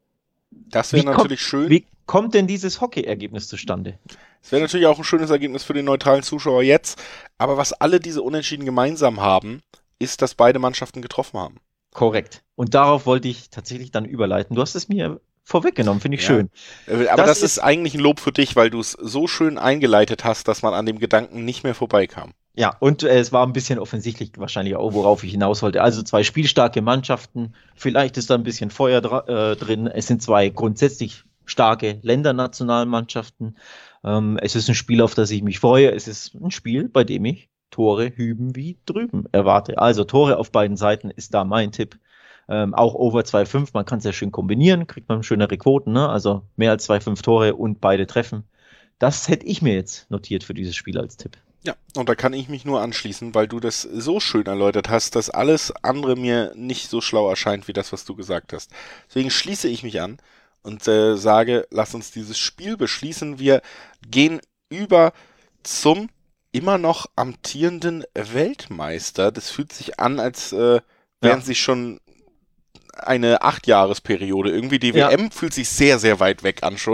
Das wäre Wie kommt- natürlich schön. Wie kommt denn dieses Hockey-Ergebnis zustande? Es wäre natürlich auch ein schönes Ergebnis für den neutralen Zuschauer jetzt. Aber was alle diese Unentschieden gemeinsam haben, ist, dass beide Mannschaften getroffen haben. Korrekt. Und darauf wollte ich tatsächlich dann überleiten. Du hast es mir vorweggenommen, finde ich Ja. schön. Äh, Aber das, Das ist, ist- eigentlich ein Lob für dich, weil du es so schön eingeleitet hast, dass man an dem Gedanken nicht mehr vorbeikam. Ja, und äh, es war ein bisschen offensichtlich wahrscheinlich auch, worauf ich hinaus wollte. Also zwei spielstarke Mannschaften, vielleicht ist da ein bisschen Feuer dra- äh, drin. Es sind zwei grundsätzlich starke Ländernationalmannschaften. Ähm, es ist ein Spiel, auf das ich mich freue. Es ist ein Spiel, bei dem ich Tore hüben wie drüben erwarte. Also Tore auf beiden Seiten ist da mein Tipp. Ähm, auch over zwei Komma fünf, man kann es ja schön kombinieren, kriegt man schönere Quoten, ne? Also mehr als zwei Komma fünf Tore und beide treffen. Das hätte ich mir jetzt notiert für dieses Spiel als Tipp. Ja, und da kann ich mich nur anschließen, weil du das so schön erläutert hast, dass alles andere mir nicht so schlau erscheint wie das, was du gesagt hast. Deswegen schließe ich mich an und äh, sage, lass uns dieses Spiel beschließen. Wir gehen über zum immer noch amtierenden Weltmeister. Das fühlt sich an, als äh, wären Ja. sie schon eine Achtjahresperiode. Irgendwie die Ja. W M fühlt sich sehr, sehr weit weg an schon.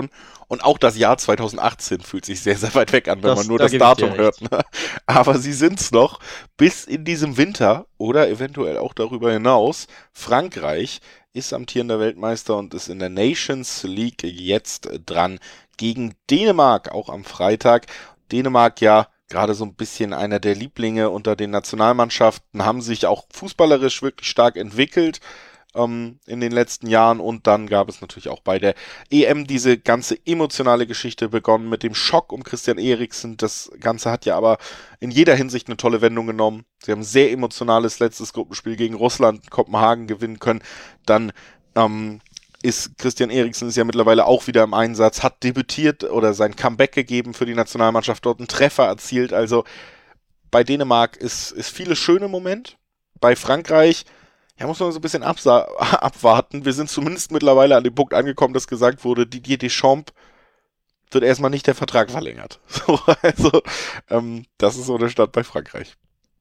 Und auch das Jahr zweitausendachtzehn fühlt sich sehr, sehr weit weg an, wenn Das, man nur da das gebe ich dir Datum recht. hört. Ne? Aber sie sind's noch bis in diesem Winter oder eventuell auch darüber hinaus. Frankreich ist amtierender Weltmeister und ist in der Nations League jetzt dran gegen Dänemark, auch am Freitag. Dänemark ja gerade so ein bisschen einer der Lieblinge unter den Nationalmannschaften, haben sich auch fußballerisch wirklich stark entwickelt ähm, in den letzten Jahren. Und dann gab es natürlich auch bei der E M diese ganze emotionale Geschichte begonnen mit dem Schock um Christian Eriksen. Das Ganze hat ja aber in jeder Hinsicht eine tolle Wendung genommen. Sie haben ein sehr emotionales letztes Gruppenspiel gegen Russland in Kopenhagen gewinnen können. Dann ähm, ist Christian Eriksen ist ja mittlerweile auch wieder im Einsatz, hat debütiert oder sein Comeback gegeben für die Nationalmannschaft, dort einen Treffer erzielt. Also bei Dänemark ist, ist vieles schön im Moment. Bei Frankreich, ja, muss man so ein bisschen absa- abwarten. Wir sind zumindest mittlerweile an dem Punkt angekommen, dass gesagt wurde, Didier Deschamps wird erstmal nicht der Vertrag verlängert. So, also, ähm, das ist so der Stand bei Frankreich.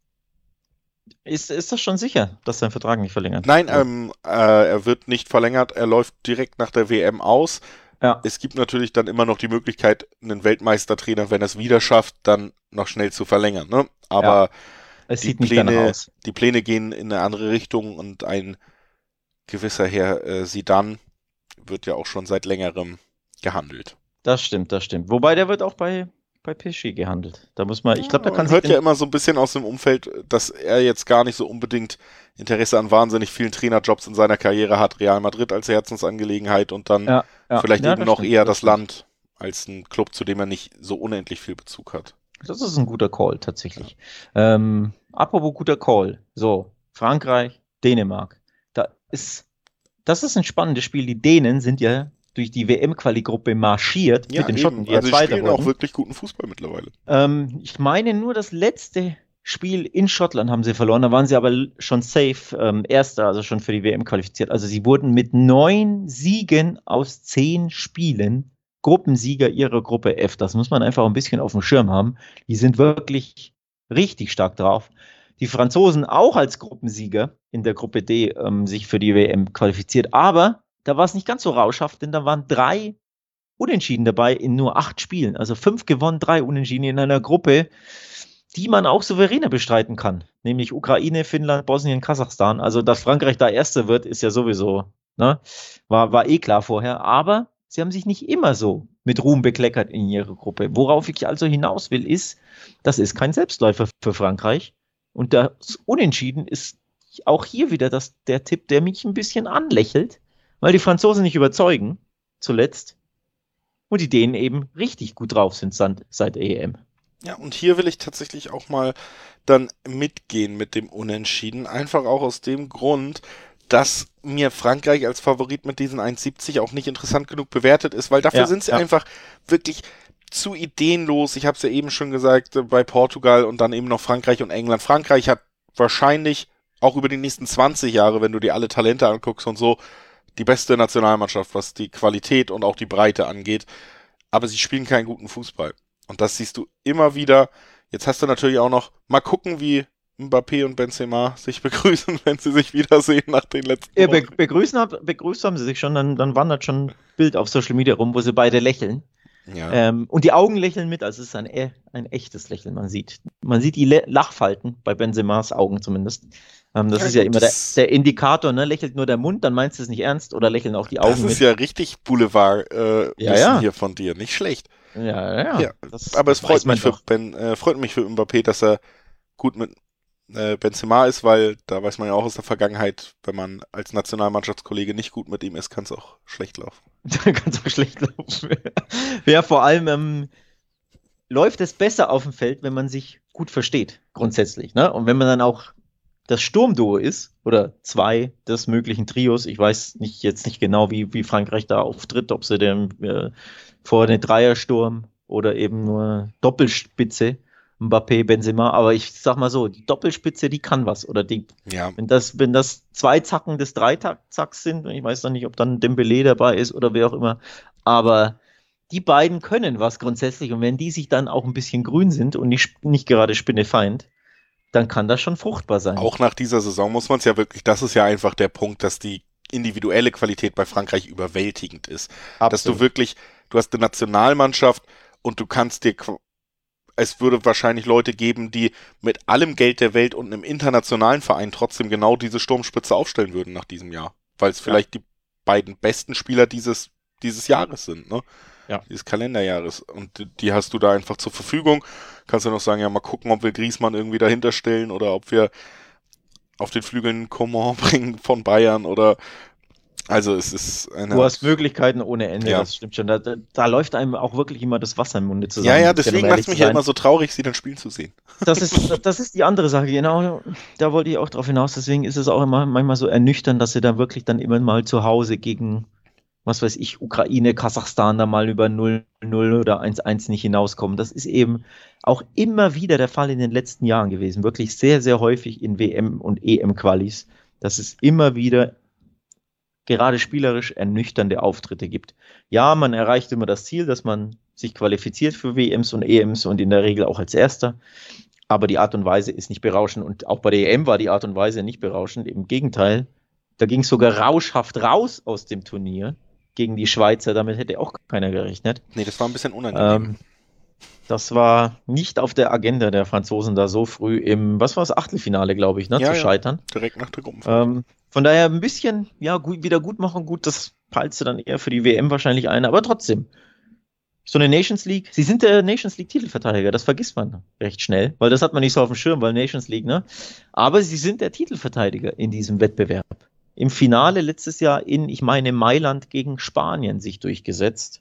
Ist, ist das schon sicher, dass sein Vertrag nicht verlängert Nein, wird? ähm, äh, er wird nicht verlängert, er läuft direkt nach der W M aus. Ja, Es gibt natürlich dann immer noch die Möglichkeit, einen Weltmeistertrainer, wenn er es wieder schafft, dann noch schnell zu verlängern. Ne? Aber es die sieht nicht danach Pläne, aus. die Pläne gehen in eine andere Richtung und ein gewisser Herr äh, Zidane wird ja auch schon seit längerem gehandelt. Das stimmt, das stimmt. Wobei der wird auch bei, bei P S G gehandelt. Da muss man, ich glaube, da Ja, kann man sich hört den, ja immer so ein bisschen aus dem Umfeld, dass er jetzt gar nicht so unbedingt Interesse an wahnsinnig vielen Trainerjobs in seiner Karriere hat. Real Madrid als Herzensangelegenheit und dann ja, ja, vielleicht ja, eben das noch stimmt, eher das das stimmt. Land als ein Club, zu dem er nicht so unendlich viel Bezug hat. Das ist ein guter Call, tatsächlich. Ähm, apropos guter Call. So, Frankreich, Dänemark. Da ist, das ist ein spannendes Spiel. Die Dänen sind ja durch die W M-Quali-Gruppe marschiert Ja, mit den Schotten, eben. die ja Also sie Zweiter spielen auch wurden. wirklich guten Fußball mittlerweile. Ähm, ich meine nur das letzte Spiel in Schottland haben sie verloren. Da waren sie aber schon safe ähm, Erster, also schon für die W M qualifiziert. Also sie wurden mit neun Siegen aus zehn Spielen Gruppensieger ihrer Gruppe F. Das muss man einfach ein bisschen auf dem Schirm haben. Die sind wirklich richtig stark drauf. Die Franzosen auch als Gruppensieger in der Gruppe D ähm, sich für die W M qualifiziert. Aber da war es nicht ganz so rauschhaft, denn da waren drei Unentschieden dabei in nur acht Spielen. Also fünf gewonnen, drei Unentschieden in einer Gruppe, die man auch souveräner bestreiten kann. Nämlich Ukraine, Finnland, Bosnien, Kasachstan. Also, dass Frankreich da Erster wird, ist ja sowieso, ne? War, war eh klar vorher. Aber sie haben sich nicht immer so mit Ruhm bekleckert in ihrer Gruppe. Worauf ich also hinaus will, ist, das ist kein Selbstläufer für Frankreich. Und das Unentschieden ist auch hier wieder das, der Tipp, der mich ein bisschen anlächelt, weil die Franzosen nicht überzeugen, zuletzt. Und die Dänen eben richtig gut drauf sind seit E M. Ja, und hier will ich tatsächlich auch mal dann mitgehen mit dem Unentschieden. Einfach auch aus dem Grund, dass mir Frankreich als Favorit mit diesen eins siebzig auch nicht interessant genug bewertet ist, weil dafür Ja, sind sie ja. einfach wirklich zu ideenlos. Ich habe es ja eben schon gesagt, äh, bei Portugal und dann eben noch Frankreich und England. Frankreich hat wahrscheinlich auch über die nächsten zwanzig Jahre, wenn du dir alle Talente anguckst und so, die beste Nationalmannschaft, was die Qualität und auch die Breite angeht. Aber sie spielen keinen guten Fußball. Und das siehst du immer wieder. Jetzt hast du natürlich auch noch, mal gucken, wie Mbappé und Benzema sich begrüßen, wenn sie sich wiedersehen nach den letzten Ja, be Wochen. begrüßen hab, begrüßt haben sie sich schon, dann, dann wandert schon ein Bild auf Social Media rum, wo sie beide lächeln. Ja. Ähm, und die Augen lächeln mit, also es ist ein, e- ein echtes Lächeln, man sieht. Man sieht die Le Lachfalten, bei Benzemas Augen zumindest. Ähm, das Ja, ist ja gut, immer der, das- der Indikator, ne? Lächelt nur der Mund, dann meinst du es nicht ernst, oder lächeln auch die Augen Das ist mit. ja richtig Boulevard äh, Ja, Wissen ja. hier von dir. Nicht schlecht. Ja, ja, ja. Ja, Das, aber es das freut weiß man mich, für doch. ben, äh, freut mich für Mbappé, dass er gut mit äh, Benzema ist, weil da weiß man ja auch aus der Vergangenheit, wenn man als Nationalmannschaftskollege nicht gut mit ihm ist, kann es auch schlecht laufen. Da kann es auch schlecht laufen. Ja, vor allem ähm, läuft es besser auf dem Feld, wenn man sich gut versteht, grundsätzlich. Ne? Und wenn man dann auch das Sturmduo ist, oder zwei des möglichen Trios, ich weiß nicht jetzt nicht genau, wie, wie Frankreich da auftritt, ob sie den äh, vor den Dreiersturm oder eben nur Doppelspitze, Mbappé, Benzema, aber ich sag mal so, die Doppelspitze, die kann was. Oder die, Ja, wenn das, wenn das zwei Zacken des Dreizacks sind, ich weiß noch nicht, ob dann Dembélé dabei ist oder wer auch immer, aber die beiden können was grundsätzlich und wenn die sich dann auch ein bisschen grün sind und nicht, nicht gerade Spinnefeind, dann kann das schon fruchtbar sein. auch nach dieser Saison muss man es ja wirklich, das ist ja einfach der Punkt, dass die individuelle Qualität bei Frankreich überwältigend ist. Dass du Absolut. wirklich, du hast eine Nationalmannschaft und du kannst dir, es würde wahrscheinlich Leute geben, die mit allem Geld der Welt und einem internationalen Verein trotzdem genau diese Sturmspitze aufstellen würden nach diesem Jahr. Weil es vielleicht ja. die beiden besten Spieler dieses, dieses Jahres sind, ne? Ja. Dieses Kalenderjahres. Und die hast du da einfach zur Verfügung. Kannst du noch sagen, ja, mal gucken, ob wir Griezmann irgendwie dahinter stellen oder ob wir auf den Flügeln Coman bringen von Bayern oder also es ist eine... Du hast Möglichkeiten ohne Ende, ja. das stimmt schon. Da, da, da läuft einem auch wirklich immer das Wasser im Munde zusammen. Ja, ja, deswegen macht es mich ja immer so traurig, sie dann spielen zu sehen. Das ist, das ist die andere Sache, genau. Da wollte ich auch drauf hinaus. Deswegen ist es auch immer manchmal so ernüchternd, dass sie dann wirklich dann immer mal zu Hause gegen, was weiß ich, Ukraine, Kasachstan da mal über null null oder eins eins nicht hinauskommen. Das ist eben auch immer wieder der Fall in den letzten Jahren gewesen. Wirklich sehr, sehr häufig in W M- und E M-Qualis. Dass es immer wieder gerade spielerisch ernüchternde Auftritte gibt. Ja, man erreicht immer das Ziel, dass man sich qualifiziert für W Ms und E Ms und in der Regel auch als Erster. Aber die Art und Weise ist nicht berauschend. Und auch bei der E M war die Art und Weise nicht berauschend. Im Gegenteil, da ging es sogar rauschhaft raus aus dem Turnier gegen die Schweizer. Damit hätte auch keiner gerechnet. Nee, das war ein bisschen unangenehm. Ähm, das war nicht auf der Agenda der Franzosen, da so früh im, was war das, Achtelfinale, glaube ich, ne, ja, zu scheitern. Ja, direkt nach der Gruppenphase. Ähm, von daher ein bisschen, ja, gut, wieder gut machen, gut, das peilst du dann eher für die W M wahrscheinlich ein, aber trotzdem. So eine Nations League, sie sind der Nations League Titelverteidiger, das vergisst man recht schnell, weil das hat man nicht so auf dem Schirm, weil Nations League, ne? Aber sie sind der Titelverteidiger in diesem Wettbewerb. Im Finale letztes Jahr in, ich meine, Mailand gegen Spanien sich durchgesetzt.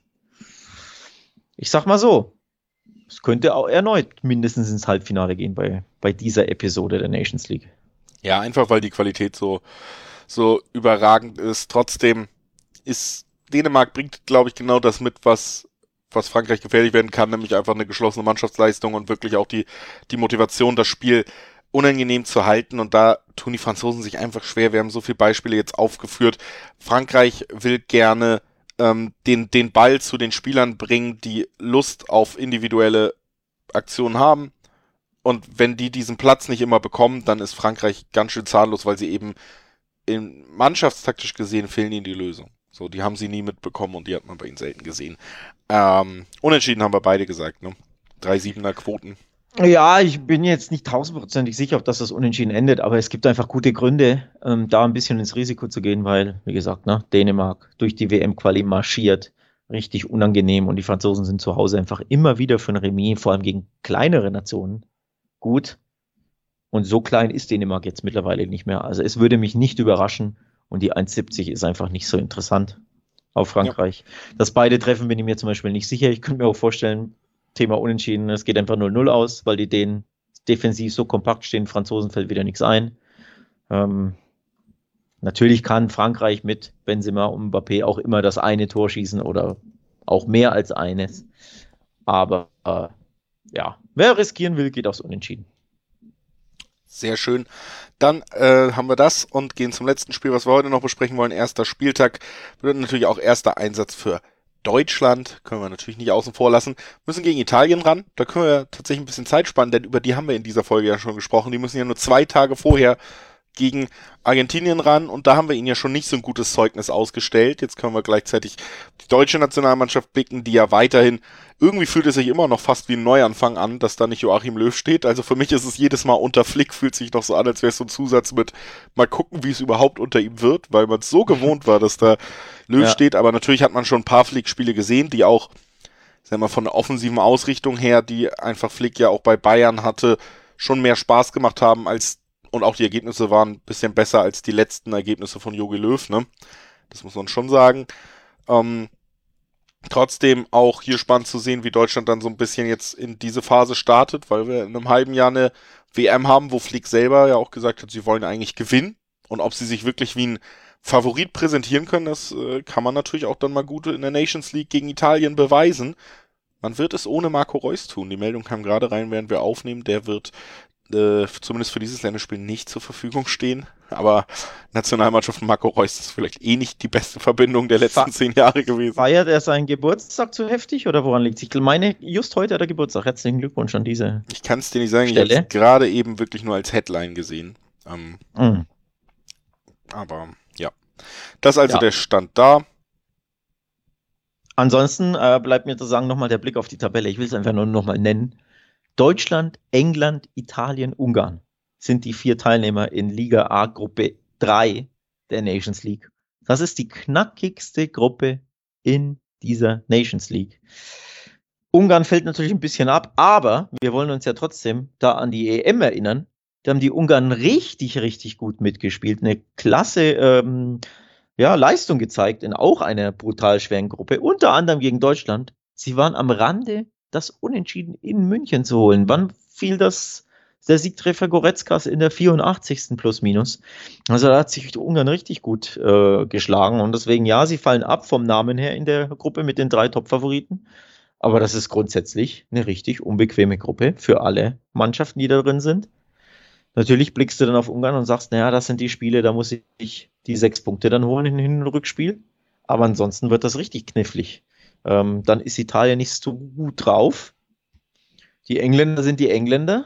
Ich sag mal so, es könnte auch erneut mindestens ins Halbfinale gehen bei, bei dieser Episode der Nations League. Ja, einfach weil die Qualität so, so überragend ist. Trotzdem ist Dänemark bringt, glaube ich, genau das mit, was, was Frankreich gefährlich werden kann, nämlich einfach eine geschlossene Mannschaftsleistung und wirklich auch die, die Motivation, das Spiel unangenehm zu halten. Und da tun die Franzosen sich einfach schwer. Wir haben so viele Beispiele jetzt aufgeführt. Frankreich will gerne ähm, den, den Ball zu den Spielern bringen, die Lust auf individuelle Aktionen haben. Und wenn die diesen Platz nicht immer bekommen, dann ist Frankreich ganz schön zahnlos, weil sie eben in, mannschaftstaktisch gesehen fehlen ihnen die Lösung. So, die haben sie nie mitbekommen und die hat man bei ihnen selten gesehen. Ähm, unentschieden haben wir beide gesagt, ne? Drei Siebener Quoten. Ja, ich bin jetzt nicht tausendprozentig sicher, ob das das Unentschieden endet, aber es gibt einfach gute Gründe, ähm, da ein bisschen ins Risiko zu gehen, weil, wie gesagt, ne, Dänemark durch die W M-Quali marschiert, richtig unangenehm und die Franzosen sind zu Hause einfach immer wieder für ein Remis, vor allem gegen kleinere Nationen, gut. Und so klein ist Dänemark jetzt mittlerweile nicht mehr. Also es würde mich nicht überraschen und die eins siebzig ist einfach nicht so interessant auf Frankreich. Ja. Dass beide treffen, bin ich mir zum Beispiel nicht sicher. Ich könnte mir auch vorstellen, Thema Unentschieden, es geht einfach null null aus, weil die Dänen defensiv so kompakt stehen, Franzosen fällt wieder nichts ein. Ähm, natürlich kann Frankreich mit Benzema und Mbappé auch immer das eine Tor schießen oder auch mehr als eines. Aber äh, ja, wer riskieren will, geht aufs Unentschieden. Sehr schön. Dann äh, haben wir das und gehen zum letzten Spiel, was wir heute noch besprechen wollen. Erster Spieltag wird natürlich auch erster Einsatz für Deutschland. Können wir natürlich nicht außen vor lassen. Müssen gegen Italien ran. Da können wir tatsächlich ein bisschen Zeit sparen, denn über die haben wir in dieser Folge ja schon gesprochen. Die müssen ja nur zwei Tage vorher gegen Argentinien ran und da haben wir ihnen ja schon nicht so ein gutes Zeugnis ausgestellt. Jetzt können wir gleichzeitig die deutsche Nationalmannschaft blicken, die ja weiterhin, irgendwie fühlt es sich immer noch fast wie ein Neuanfang an, dass da nicht Joachim Löw steht. Also für mich ist es jedes Mal unter Flick, fühlt sich noch so an, als wäre es so ein Zusatz mit mal gucken, wie es überhaupt unter ihm wird, weil man es so gewohnt war, dass da Löw ja. steht. Aber natürlich hat man schon ein paar Flick-Spiele gesehen, die auch, sagen wir mal, von der offensiven Ausrichtung her, die einfach Flick ja auch bei Bayern hatte, schon mehr Spaß gemacht haben als und auch die Ergebnisse waren ein bisschen besser als die letzten Ergebnisse von Jogi Löw, ne? Das muss man schon sagen. Ähm, trotzdem auch hier spannend zu sehen, wie Deutschland dann so ein bisschen jetzt in diese Phase startet, weil wir in einem halben Jahr eine W M haben, wo Flick selber ja auch gesagt hat, sie wollen eigentlich gewinnen. Und ob sie sich wirklich wie ein Favorit präsentieren können, das äh, kann man natürlich auch dann mal gut in der Nations League gegen Italien beweisen. Man wird es ohne Marco Reus tun. Die Meldung kam gerade rein, während wir aufnehmen. Der wird Äh, zumindest für dieses Länderspiel nicht zur Verfügung stehen. Aber Nationalmannschaft und Marco Reus ist vielleicht eh nicht die beste Verbindung der letzten Fe- zehn Jahre gewesen. Feiert er seinen Geburtstag zu heftig oder woran liegt es? Ich meine, just heute hat er Geburtstag. Herzlichen Glückwunsch an diese Ich kann es dir nicht sagen, Stelle. Ich habe es gerade eben wirklich nur als Headline gesehen. Ähm, mm. Aber ja, das ist also ja. der Stand da. Ansonsten äh, bleibt mir zu sagen, nochmal der Blick auf die Tabelle. Ich will es einfach nur nochmal nennen. Deutschland, England, Italien, Ungarn sind die vier Teilnehmer in Liga A Gruppe drei der Nations League. Das ist die knackigste Gruppe in dieser Nations League. Ungarn fällt natürlich ein bisschen ab, aber wir wollen uns ja trotzdem da an die E M erinnern. Da haben die Ungarn richtig, richtig gut mitgespielt. Eine klasse ähm, ja, Leistung gezeigt in auch einer brutal schweren Gruppe, unter anderem gegen Deutschland. Sie waren am Rande, das Unentschieden in München zu holen. Wann fiel das, der Siegtreffer Goretzkas in der vierundachtzigsten plus minus? Also da hat sich die Ungarn richtig gut äh, geschlagen und deswegen, ja, sie fallen ab vom Namen her in der Gruppe mit den drei Top-Favoriten. Aber das ist grundsätzlich eine richtig unbequeme Gruppe für alle Mannschaften, die da drin sind. Natürlich blickst du dann auf Ungarn und sagst, naja, das sind die Spiele, da muss ich die sechs Punkte dann holen in Hin- und Rückspiel. Aber ansonsten wird das richtig knifflig. Ähm, dann ist Italien nicht so gut drauf. Die Engländer sind die Engländer.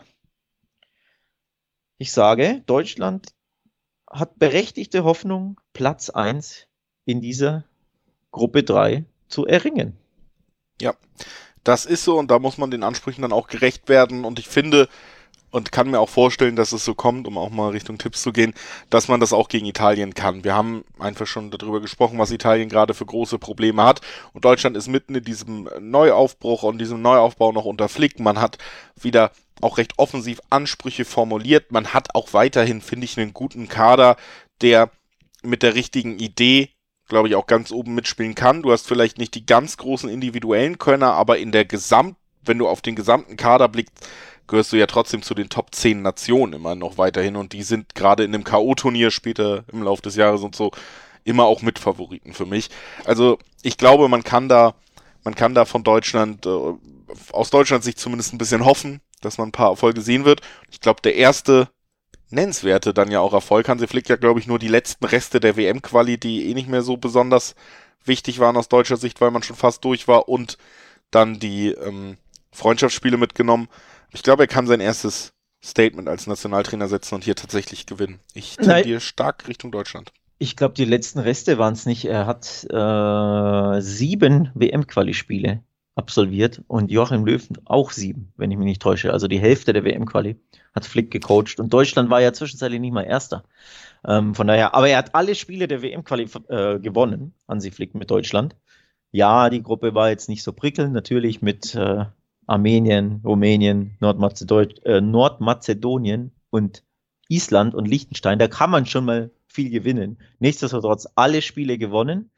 Ich sage, Deutschland hat berechtigte Hoffnung, Platz eins in dieser Gruppe drei zu erringen. Ja, das ist so und da muss man den Ansprüchen dann auch gerecht werden und ich finde und kann mir auch vorstellen, dass es so kommt, um auch mal Richtung Tipps zu gehen, dass man das auch gegen Italien kann. Wir haben einfach schon darüber gesprochen, was Italien gerade für große Probleme hat und Deutschland ist mitten in diesem Neuaufbruch und diesem Neuaufbau noch unter Flick. Man hat wieder auch recht offensiv Ansprüche formuliert. Man hat auch weiterhin, finde ich, einen guten Kader, der mit der richtigen Idee glaube ich, auch ganz oben mitspielen kann. Du hast vielleicht nicht die ganz großen individuellen Könner, aber in der Gesamt, wenn du auf den gesamten Kader blickst, gehörst du ja trotzdem zu den Top zehn Nationen immer noch weiterhin und die sind gerade in einem K O-Turnier später im Laufe des Jahres und so immer auch Mitfavoriten für mich. Also ich glaube, man kann da, man kann da von Deutschland, äh, aus Deutschland sich zumindest ein bisschen hoffen, dass man ein paar Erfolge sehen wird. Ich glaube, der erste nennenswerte dann ja auch Erfolg. Hansi Flick ja, glaube ich, nur die letzten Reste der W M-Quali, die eh nicht mehr so besonders wichtig waren aus deutscher Sicht, weil man schon fast durch war und dann die ähm, Freundschaftsspiele mitgenommen. Ich glaube, er kann sein erstes Statement als Nationaltrainer setzen und hier tatsächlich gewinnen. Ich tendiere stark Richtung Deutschland. Ich glaube, die letzten Reste waren es nicht. Er hat äh, sieben W M-Quali-Spiele absolviert und Joachim Löw auch sieben, wenn ich mich nicht täusche. Also die Hälfte der W M-Quali hat Flick gecoacht und Deutschland war ja zwischenzeitlich nicht mal Erster. Ähm, von daher, aber er hat alle Spiele der W M-Quali äh, gewonnen, Hansi Flick mit Deutschland. Ja, die Gruppe war jetzt nicht so prickelnd, natürlich mit äh, Armenien, Rumänien, Nordmazedon äh, Nordmazedonien und Island und Liechtenstein. Da kann man schon mal viel gewinnen. Nichtsdestotrotz alle Spiele gewonnen.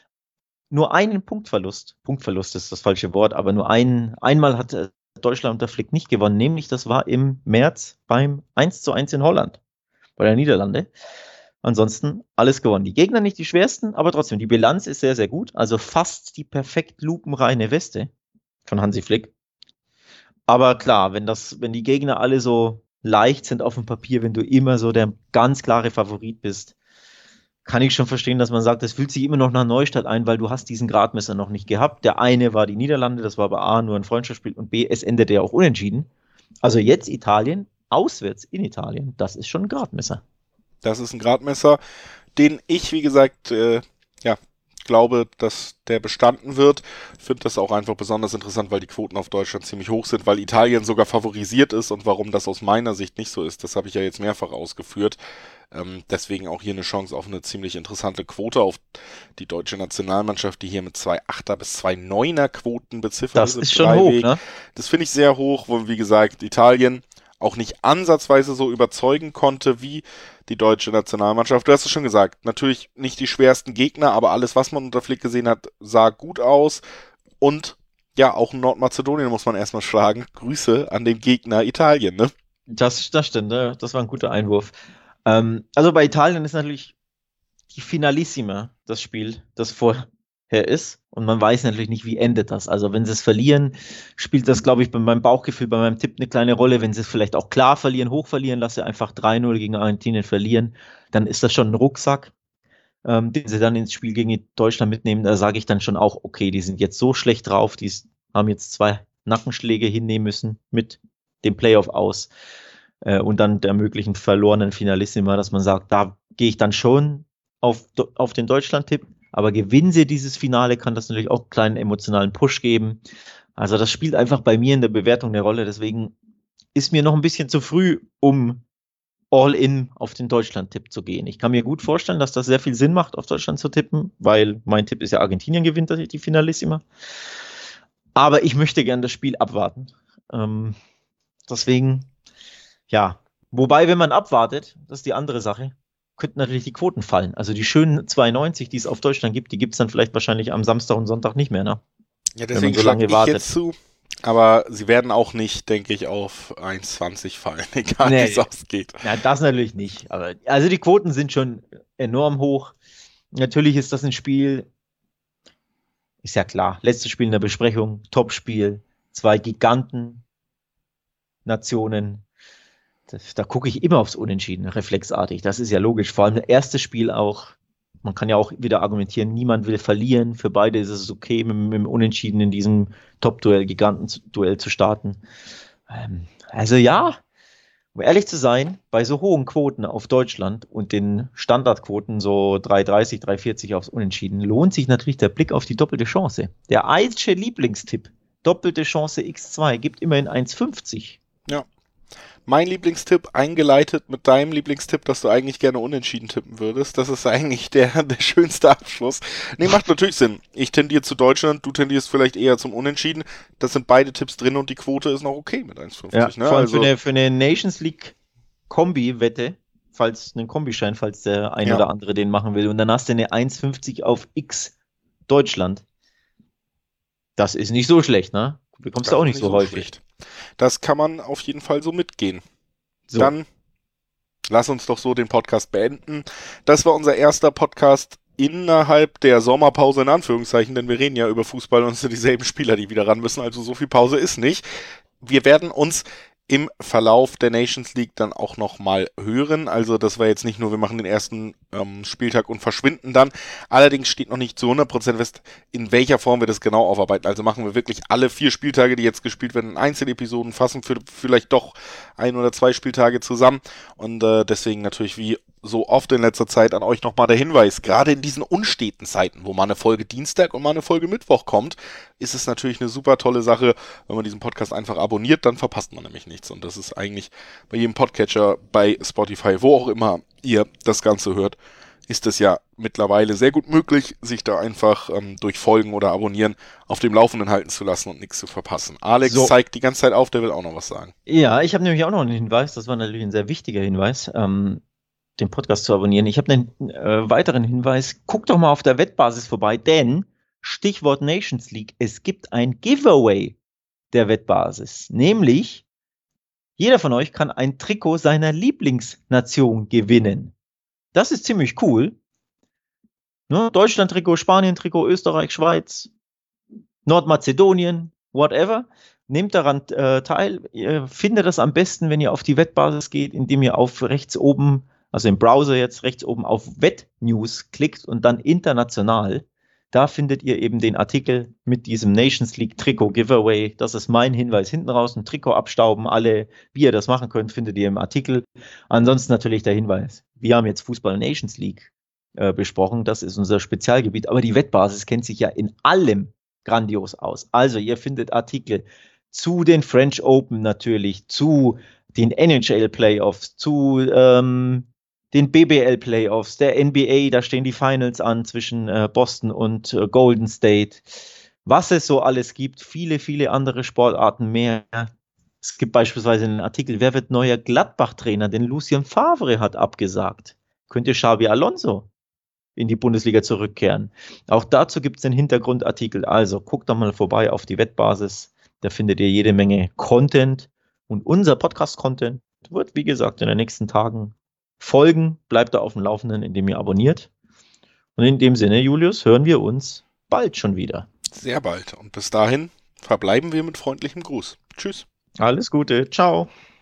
Nur einen Punktverlust. Punktverlust ist das falsche Wort, aber nur ein, einmal hat äh, Deutschland unter Flick nicht gewonnen, nämlich das war im März beim eins zu eins in Holland, bei der Niederlande. Ansonsten alles gewonnen. Die Gegner nicht die schwersten, aber trotzdem, die Bilanz ist sehr, sehr gut. Also fast die perfekt lupenreine Weste von Hansi Flick. Aber klar, wenn das, wenn die Gegner alle so leicht sind auf dem Papier, wenn du immer so der ganz klare Favorit bist, kann ich schon verstehen, dass man sagt, das fühlt sich immer noch nach Neustadt ein, weil du hast diesen Gradmesser noch nicht gehabt. Der eine war die Niederlande, das war bei A nur ein Freundschaftsspiel und B, es endete ja auch unentschieden. Also jetzt Italien, auswärts in Italien, das ist schon ein Gradmesser. Das ist ein Gradmesser, den ich, wie gesagt, äh, ja, glaube, dass der bestanden wird. Ich finde das auch einfach besonders interessant, weil die Quoten auf Deutschland ziemlich hoch sind, weil Italien sogar favorisiert ist und warum das aus meiner Sicht nicht so ist, das habe ich ja jetzt mehrfach ausgeführt. Ähm, deswegen auch hier eine Chance auf eine ziemlich interessante Quote auf die deutsche Nationalmannschaft, die hier mit zwei Achter bis zwei Neuner Quoten beziffert Das ist schon hoch, ne? Das finde ich sehr hoch, wo, wie gesagt, Italien auch nicht ansatzweise so überzeugen konnte wie die deutsche Nationalmannschaft. Du hast es schon gesagt, natürlich nicht die schwersten Gegner, aber alles, was man unter Flick gesehen hat, sah gut aus. Und ja, auch in Nordmazedonien muss man erstmal schlagen. Grüße an den Gegner Italien, ne? Das, das stimmt, ne? Das war ein guter Einwurf. Ähm, also bei Italien ist natürlich die Finalissima das Spiel, das vorher ist. Und man weiß natürlich nicht, wie endet das. Also wenn sie es verlieren, spielt das, glaube ich, bei meinem Bauchgefühl, bei meinem Tipp eine kleine Rolle. Wenn sie es vielleicht auch klar verlieren, hoch verlieren, lasse einfach drei null gegen Argentinien verlieren, dann ist das schon ein Rucksack, ähm, den sie dann ins Spiel gegen Deutschland mitnehmen. Da sage ich dann schon auch, okay, die sind jetzt so schlecht drauf, die haben jetzt zwei Nackenschläge hinnehmen müssen mit dem Playoff aus äh, und dann der möglichen verlorenen Finalissima, dass man sagt, da gehe ich dann schon auf, auf den Deutschland-Tipp. Aber gewinnen sie dieses Finale, kann das natürlich auch einen kleinen emotionalen Push geben. Also das spielt einfach bei mir in der Bewertung eine Rolle. Deswegen ist mir noch ein bisschen zu früh, um all-in auf den Deutschland-Tipp zu gehen. Ich kann mir gut vorstellen, dass das sehr viel Sinn macht, auf Deutschland zu tippen, weil mein Tipp ist ja, Argentinien gewinnt tatsächlich die Finalissima. Aber ich möchte gerne das Spiel abwarten. Ähm, deswegen, ja. Wobei, wenn man abwartet, das ist die andere Sache, könnten natürlich die Quoten fallen. Also die schönen zweiundneunzig, die es auf Deutschland gibt, die gibt es dann vielleicht wahrscheinlich am Samstag und Sonntag nicht mehr, ne? Ja, deswegen so schlage ich wartet. jetzt zu. Aber sie werden auch nicht, denke ich, auf eins zwanzig fallen, egal nee, wie es ausgeht. Ja, das natürlich nicht. Aber, also die Quoten sind schon enorm hoch. Natürlich ist das ein Spiel, ist ja klar, letztes Spiel in der Besprechung, Topspiel, zwei Giganten-Nationen. Das, da gucke ich immer aufs Unentschieden, reflexartig. Das ist ja logisch. Vor allem das erste Spiel auch. Man kann ja auch wieder argumentieren, niemand will verlieren. Für beide ist es okay, mit, mit dem Unentschieden in diesem Top-Duell, Giganten-Duell zu starten. Ähm, also ja, um ehrlich zu sein, bei so hohen Quoten auf Deutschland und den Standardquoten, so drei dreißig, drei vierzig aufs Unentschieden, lohnt sich natürlich der Blick auf die doppelte Chance. Der Eische Lieblingstipp, doppelte Chance X zwei, gibt immerhin eins fünfzig. Ja. Mein Lieblingstipp, eingeleitet mit deinem Lieblingstipp, dass du eigentlich gerne unentschieden tippen würdest. Das ist eigentlich der, der schönste Abschluss. Nee, macht natürlich Sinn. Ich tendiere zu Deutschland, du tendierst vielleicht eher zum Unentschieden. Das sind beide Tipps drin und die Quote ist noch okay mit eins fünfzig. Ja, ne? Vor allem also, für, eine, für eine Nations League Kombi-Wette, falls einen Kombischein, falls der ein ja. oder andere den machen will. Und dann hast du eine eins fünfzig auf X Deutschland. Das ist nicht so schlecht, ne? Du bekommst du auch nicht so, so häufig. Schlecht. Das kann man auf jeden Fall so mitgehen. So. Dann lass uns doch so den Podcast beenden. Das war unser erster Podcast innerhalb der Sommerpause in Anführungszeichen, denn wir reden ja über Fußball und es sind dieselben Spieler, die wieder ran müssen, also so viel Pause ist nicht. Wir werden uns im Verlauf der Nations League dann auch nochmal hören. Also das war jetzt nicht nur, wir machen den ersten ähm, Spieltag und verschwinden dann. Allerdings steht noch nicht zu hundert Prozent fest, in welcher Form wir das genau aufarbeiten. Also machen wir wirklich alle vier Spieltage, die jetzt gespielt werden, in Einzelepisoden, fassen für vielleicht doch ein oder zwei Spieltage zusammen. Und äh, deswegen natürlich wie so oft in letzter Zeit an euch nochmal der Hinweis, gerade in diesen unsteten Zeiten, wo mal eine Folge Dienstag und mal eine Folge Mittwoch kommt, ist es natürlich eine super tolle Sache, wenn man diesen Podcast einfach abonniert, dann verpasst man nämlich nichts. Und das ist eigentlich bei jedem Podcatcher, bei Spotify, wo auch immer ihr das Ganze hört, ist es ja mittlerweile sehr gut möglich, sich da einfach ähm, durch Folgen oder Abonnieren auf dem Laufenden halten zu lassen und nichts zu verpassen. Alex so. zeigt die ganze Zeit auf, der will auch noch was sagen. Ja, ich habe nämlich auch noch einen Hinweis, das war natürlich ein sehr wichtiger Hinweis, ähm, den Podcast zu abonnieren. Ich habe einen äh, weiteren Hinweis. Guckt doch mal auf der Wettbasis vorbei, denn Stichwort Nations League, es gibt ein Giveaway der Wettbasis. Nämlich, jeder von euch kann ein Trikot seiner Lieblingsnation gewinnen. Das ist ziemlich cool. Ne? Deutschland-Trikot, Spanien-Trikot, Österreich, Schweiz, Nordmazedonien, whatever. Nehmt daran äh, teil. Ihr findet das am besten, wenn ihr auf die Wettbasis geht, indem ihr auf rechts oben, also im Browser jetzt rechts oben auf Wettnews klickt und dann international. Da findet ihr eben den Artikel mit diesem Nations League Trikot Giveaway. Das ist mein Hinweis. Hinten raus ein Trikot abstauben. Alle, wie ihr das machen könnt, findet ihr im Artikel. Ansonsten natürlich der Hinweis. Wir haben jetzt Fußball Nations League äh, besprochen. Das ist unser Spezialgebiet. Aber die Wettbasis kennt sich ja in allem grandios aus. Also ihr findet Artikel zu den French Open natürlich, zu den N H L Playoffs, zu ähm, den B B L Playoffs, der N B A, da stehen die Finals an zwischen äh, Boston und äh, Golden State. Was es so alles gibt, viele, viele andere Sportarten mehr. Es gibt beispielsweise einen Artikel, wer wird neuer Gladbach-Trainer? Denn Lucien Favre hat abgesagt. Könnte Xabi Alonso in die Bundesliga zurückkehren? Auch dazu gibt es einen Hintergrundartikel. Also guckt doch mal vorbei auf die Wettbasis. Da findet ihr jede Menge Content. Und unser Podcast-Content wird, wie gesagt, in den nächsten Tagen folgen. Bleibt da auf dem Laufenden, indem ihr abonniert. Und in dem Sinne, Julius, hören wir uns bald schon wieder. Sehr bald. Und bis dahin verbleiben wir mit freundlichem Gruß. Tschüss. Alles Gute. Ciao.